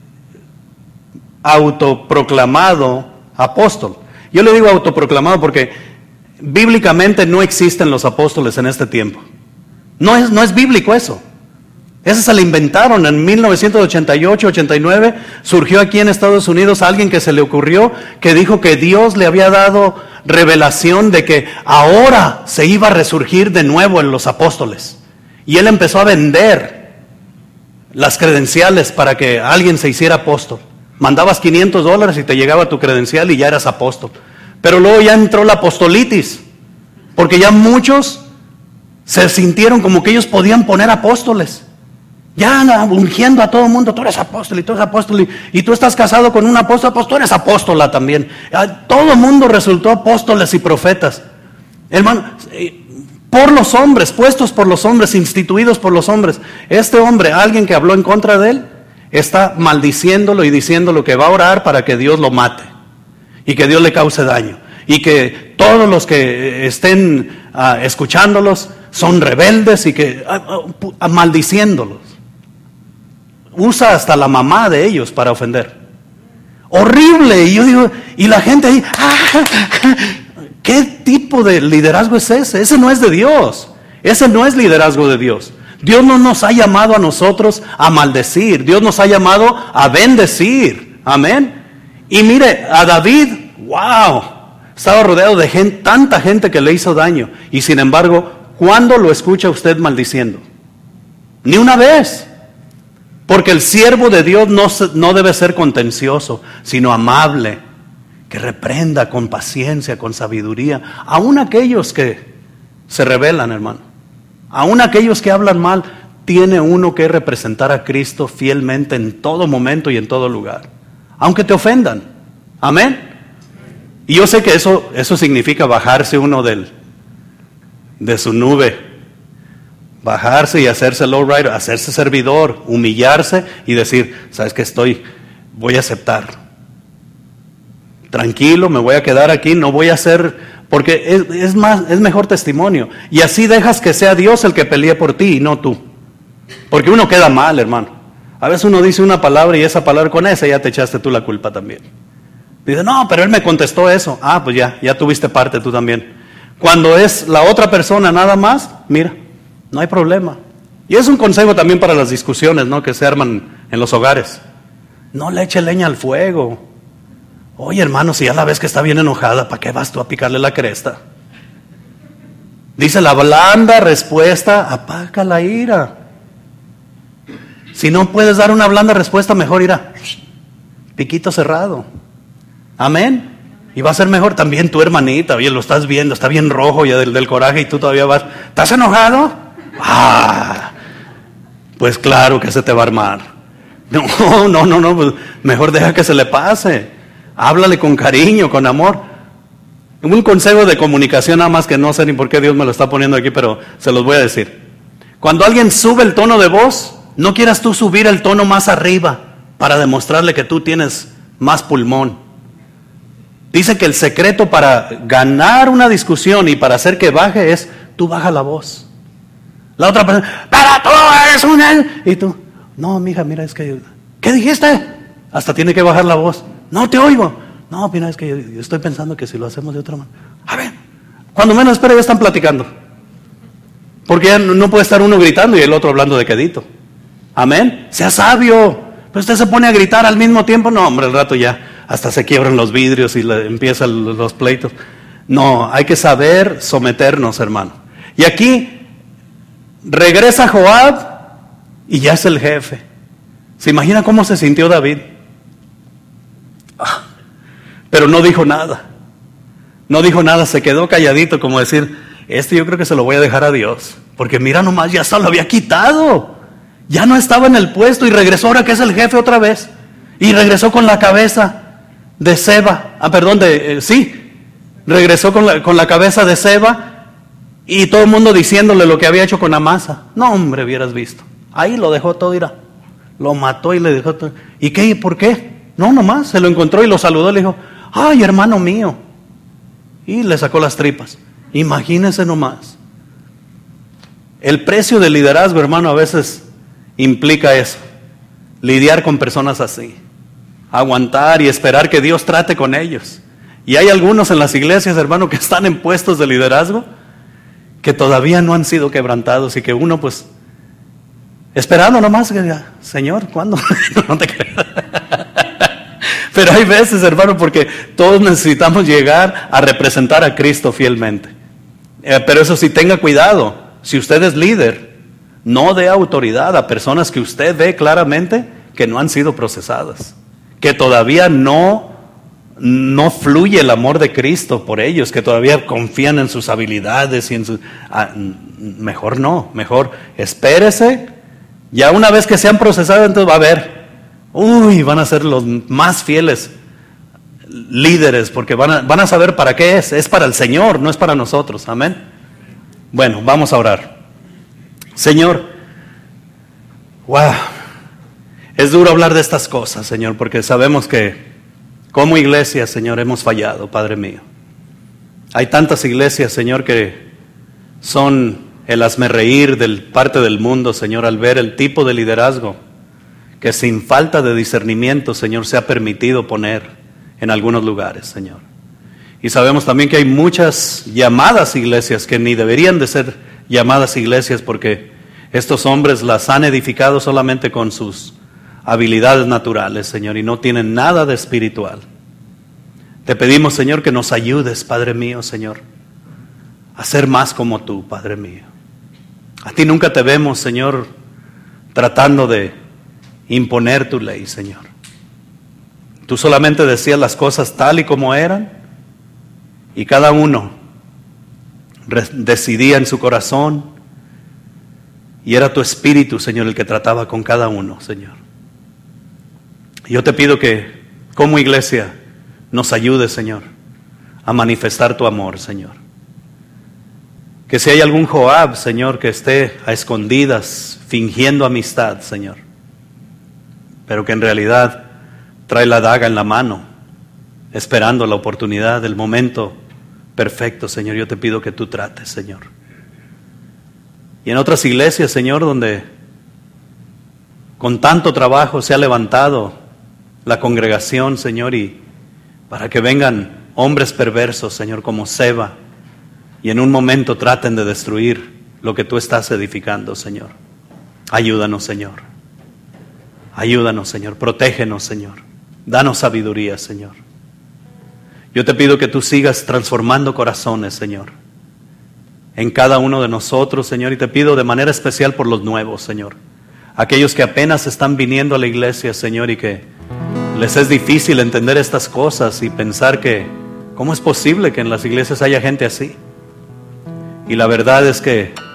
autoproclamado apóstol. Yo le digo autoproclamado porque bíblicamente no existen los apóstoles en este tiempo. No es, no es bíblico eso. Eso se le inventaron en mil novecientos ochenta y ocho, ochenta y nueve. Surgió aquí en Estados Unidos alguien que se le ocurrió, que dijo que Dios le había dado revelación de que ahora se iba a resurgir de nuevo en los apóstoles. Y él empezó a vender las credenciales para que alguien se hiciera apóstol. Mandabas quinientos dólares y te llegaba tu credencial y ya eras apóstol. Pero luego ya entró la apostolitis, porque ya muchos se sintieron como que ellos podían poner apóstoles. Ya ungiendo a todo el mundo, tú eres apóstol y tú eres apóstol y, y tú estás casado con un apóstol, pues tú eres apóstola también. Todo el mundo resultó apóstoles y profetas. Hermano, por los hombres, puestos por los hombres, instituidos por los hombres. Este hombre, alguien que habló en contra de él, está maldiciéndolo y diciéndolo que va a orar para que Dios lo mate y que Dios le cause daño y que todos los que estén uh, escuchándolos son rebeldes y que uh, uh, maldiciéndolos. Usa hasta la mamá de ellos para ofender. Horrible. Y yo digo, y la gente ahí, ¡ah! ¿Qué tipo de liderazgo es ese? Ese no es de Dios. Ese no es liderazgo de Dios. Dios no nos ha llamado a nosotros a maldecir. Dios nos ha llamado a bendecir. Amén. Y mire, a David, wow, estaba rodeado de gente, tanta gente que le hizo daño. Y sin embargo, ¿cuándo lo escucha usted maldiciendo? Ni una vez. Porque el siervo de Dios no, no debe ser contencioso, sino amable, que reprenda con paciencia, con sabiduría, aún aquellos que se rebelan, hermano. Aún aquellos que hablan mal, tiene uno que representar a Cristo fielmente en todo momento y en todo lugar, aunque te ofendan. Amén. Y yo sé que eso, eso significa bajarse uno del, de su nube, bajarse y hacerse lowrider, hacerse servidor, humillarse y decir, ¿sabes qué? Estoy, voy a aceptar. Tranquilo, me voy a quedar aquí, no voy a hacer, porque es, es más, es mejor testimonio. Y así dejas que sea Dios el que pelee por ti y no tú. Porque uno queda mal, hermano. A veces uno dice una palabra y esa palabra con esa ya te echaste tú la culpa también. Dice, no, pero él me contestó eso. Ah, pues ya, ya tuviste parte tú también. Cuando es la otra persona nada más, mira, no hay problema. Y es un consejo también para las discusiones, ¿no?, que se arman en los hogares. No le eche leña al fuego. Oye, hermano, si ya la ves que está bien enojada, ¿para qué vas tú a picarle la cresta? Dice, la blanda respuesta apaga la ira. Si no puedes dar una blanda respuesta, mejor irá piquito cerrado. Amén. Y va a ser mejor también tu hermanita. Oye, lo estás viendo, está bien rojo ya del, del coraje y tú todavía vas. ¿Estás enojado? Ah, pues claro que se te va a armar. No, no, no, no, pues mejor deja que se le pase. Háblale con cariño, con amor. Un consejo de comunicación nada más que no sé ni por qué Dios me lo está poniendo aquí, pero se los voy a decir. Cuando alguien sube el tono de voz, no quieras tú subir el tono más arriba para demostrarle que tú tienes más pulmón. Dice que el secreto para ganar una discusión y para hacer que baje es, tú baja la voz. La otra persona, pero tú eres una... Y tú, no, mija, mira, es que... ¿Qué dijiste? Hasta tiene que bajar la voz. No te oigo. No, mira, es que yo, yo estoy pensando que si lo hacemos de otra manera. A ver, cuando menos espera ya están platicando. Porque ya no, no puede estar uno gritando y el otro hablando de quedito. Amén. Sea sabio. Pero usted se pone a gritar al mismo tiempo. No, hombre, el rato ya hasta se quiebran los vidrios y le, empiezan los, los pleitos. No, hay que saber someternos, hermano. Y aquí regresa Joab y ya es el jefe. ¿Se imagina cómo se sintió David? Ah, pero no dijo nada. No dijo nada, se quedó calladito, como decir, este yo creo que se lo voy a dejar a Dios. Porque mira nomás, ya se lo había quitado. Ya no estaba en el puesto y regresó ahora que es el jefe otra vez. Y regresó con la cabeza de Seba. Ah, perdón, de, eh, sí. Regresó con la, con la cabeza de Seba y todo el mundo diciéndole lo que había hecho con Amasa. No, hombre, hubieras visto. Ahí lo dejó todo, irá. Lo mató y le dejó todo. ¿Y qué? ¿Por qué? No, nomás. Se lo encontró y lo saludó y le dijo, ay, hermano mío. Y le sacó las tripas. Imagínense nomás. El precio del liderazgo, hermano, a veces implica eso. Lidiar con personas así. Aguantar y esperar que Dios trate con ellos. Y hay algunos en las iglesias, hermano, que están en puestos de liderazgo que todavía no han sido quebrantados y que uno pues esperando nomás que diga, Señor, ¿cuándo? No te creas. Pero hay veces, hermano, porque todos necesitamos llegar a representar a Cristo fielmente. Eh, pero eso sí, tenga cuidado. Si usted es líder, no dé autoridad a personas que usted ve claramente que no han sido procesadas, que todavía no, no fluye el amor de Cristo por ellos, que todavía confían en sus habilidades y en sus... Ah, mejor no, mejor espérese. Ya una vez que sean procesados, entonces va a ver, uy, van a ser los más fieles líderes, porque van a, van a saber para qué es. Es para el Señor, no es para nosotros. Amén. Bueno, vamos a orar. Señor, wow, es duro hablar de estas cosas, Señor, porque sabemos que como iglesia, Señor, hemos fallado, Padre mío. Hay tantas iglesias, Señor, que son el hazmerreír del parte del mundo, Señor, al ver el tipo de liderazgo que sin falta de discernimiento, Señor, se ha permitido poner en algunos lugares, Señor. Y sabemos también que hay muchas llamadas iglesias que ni deberían de ser llamadas iglesias porque estos hombres las han edificado solamente con sus habilidades naturales, Señor, y no tienen nada de espiritual. Te pedimos, Señor, que nos ayudes, Padre mío, Señor, a ser más como tú, Padre mío. A ti nunca te vemos, Señor, tratando de imponer tu ley, Señor. Tú solamente decías las cosas tal y como eran y cada uno decidía en su corazón y era tu espíritu, Señor, el que trataba con cada uno, Señor. Yo te pido que como iglesia nos ayudes, Señor, a manifestar tu amor, Señor. Que si hay algún Joab, Señor, que esté a escondidas fingiendo amistad, Señor, pero que en realidad trae la daga en la mano, esperando la oportunidad, el momento perfecto, Señor, yo te pido que tú trates, Señor. Y en otras iglesias, Señor, donde con tanto trabajo se ha levantado la congregación, Señor, y para que vengan hombres perversos, Señor, como Seba, y en un momento traten de destruir lo que tú estás edificando, Señor. Ayúdanos, Señor. Ayúdanos, Señor. Protégenos, Señor. Danos sabiduría, Señor. Yo te pido que tú sigas transformando corazones, Señor, en cada uno de nosotros, Señor, y te pido de manera especial por los nuevos, Señor. Aquellos que apenas están viniendo a la iglesia, Señor, y que les es difícil entender estas cosas y pensar que, ¿cómo es posible que en las iglesias haya gente así? Y la verdad es que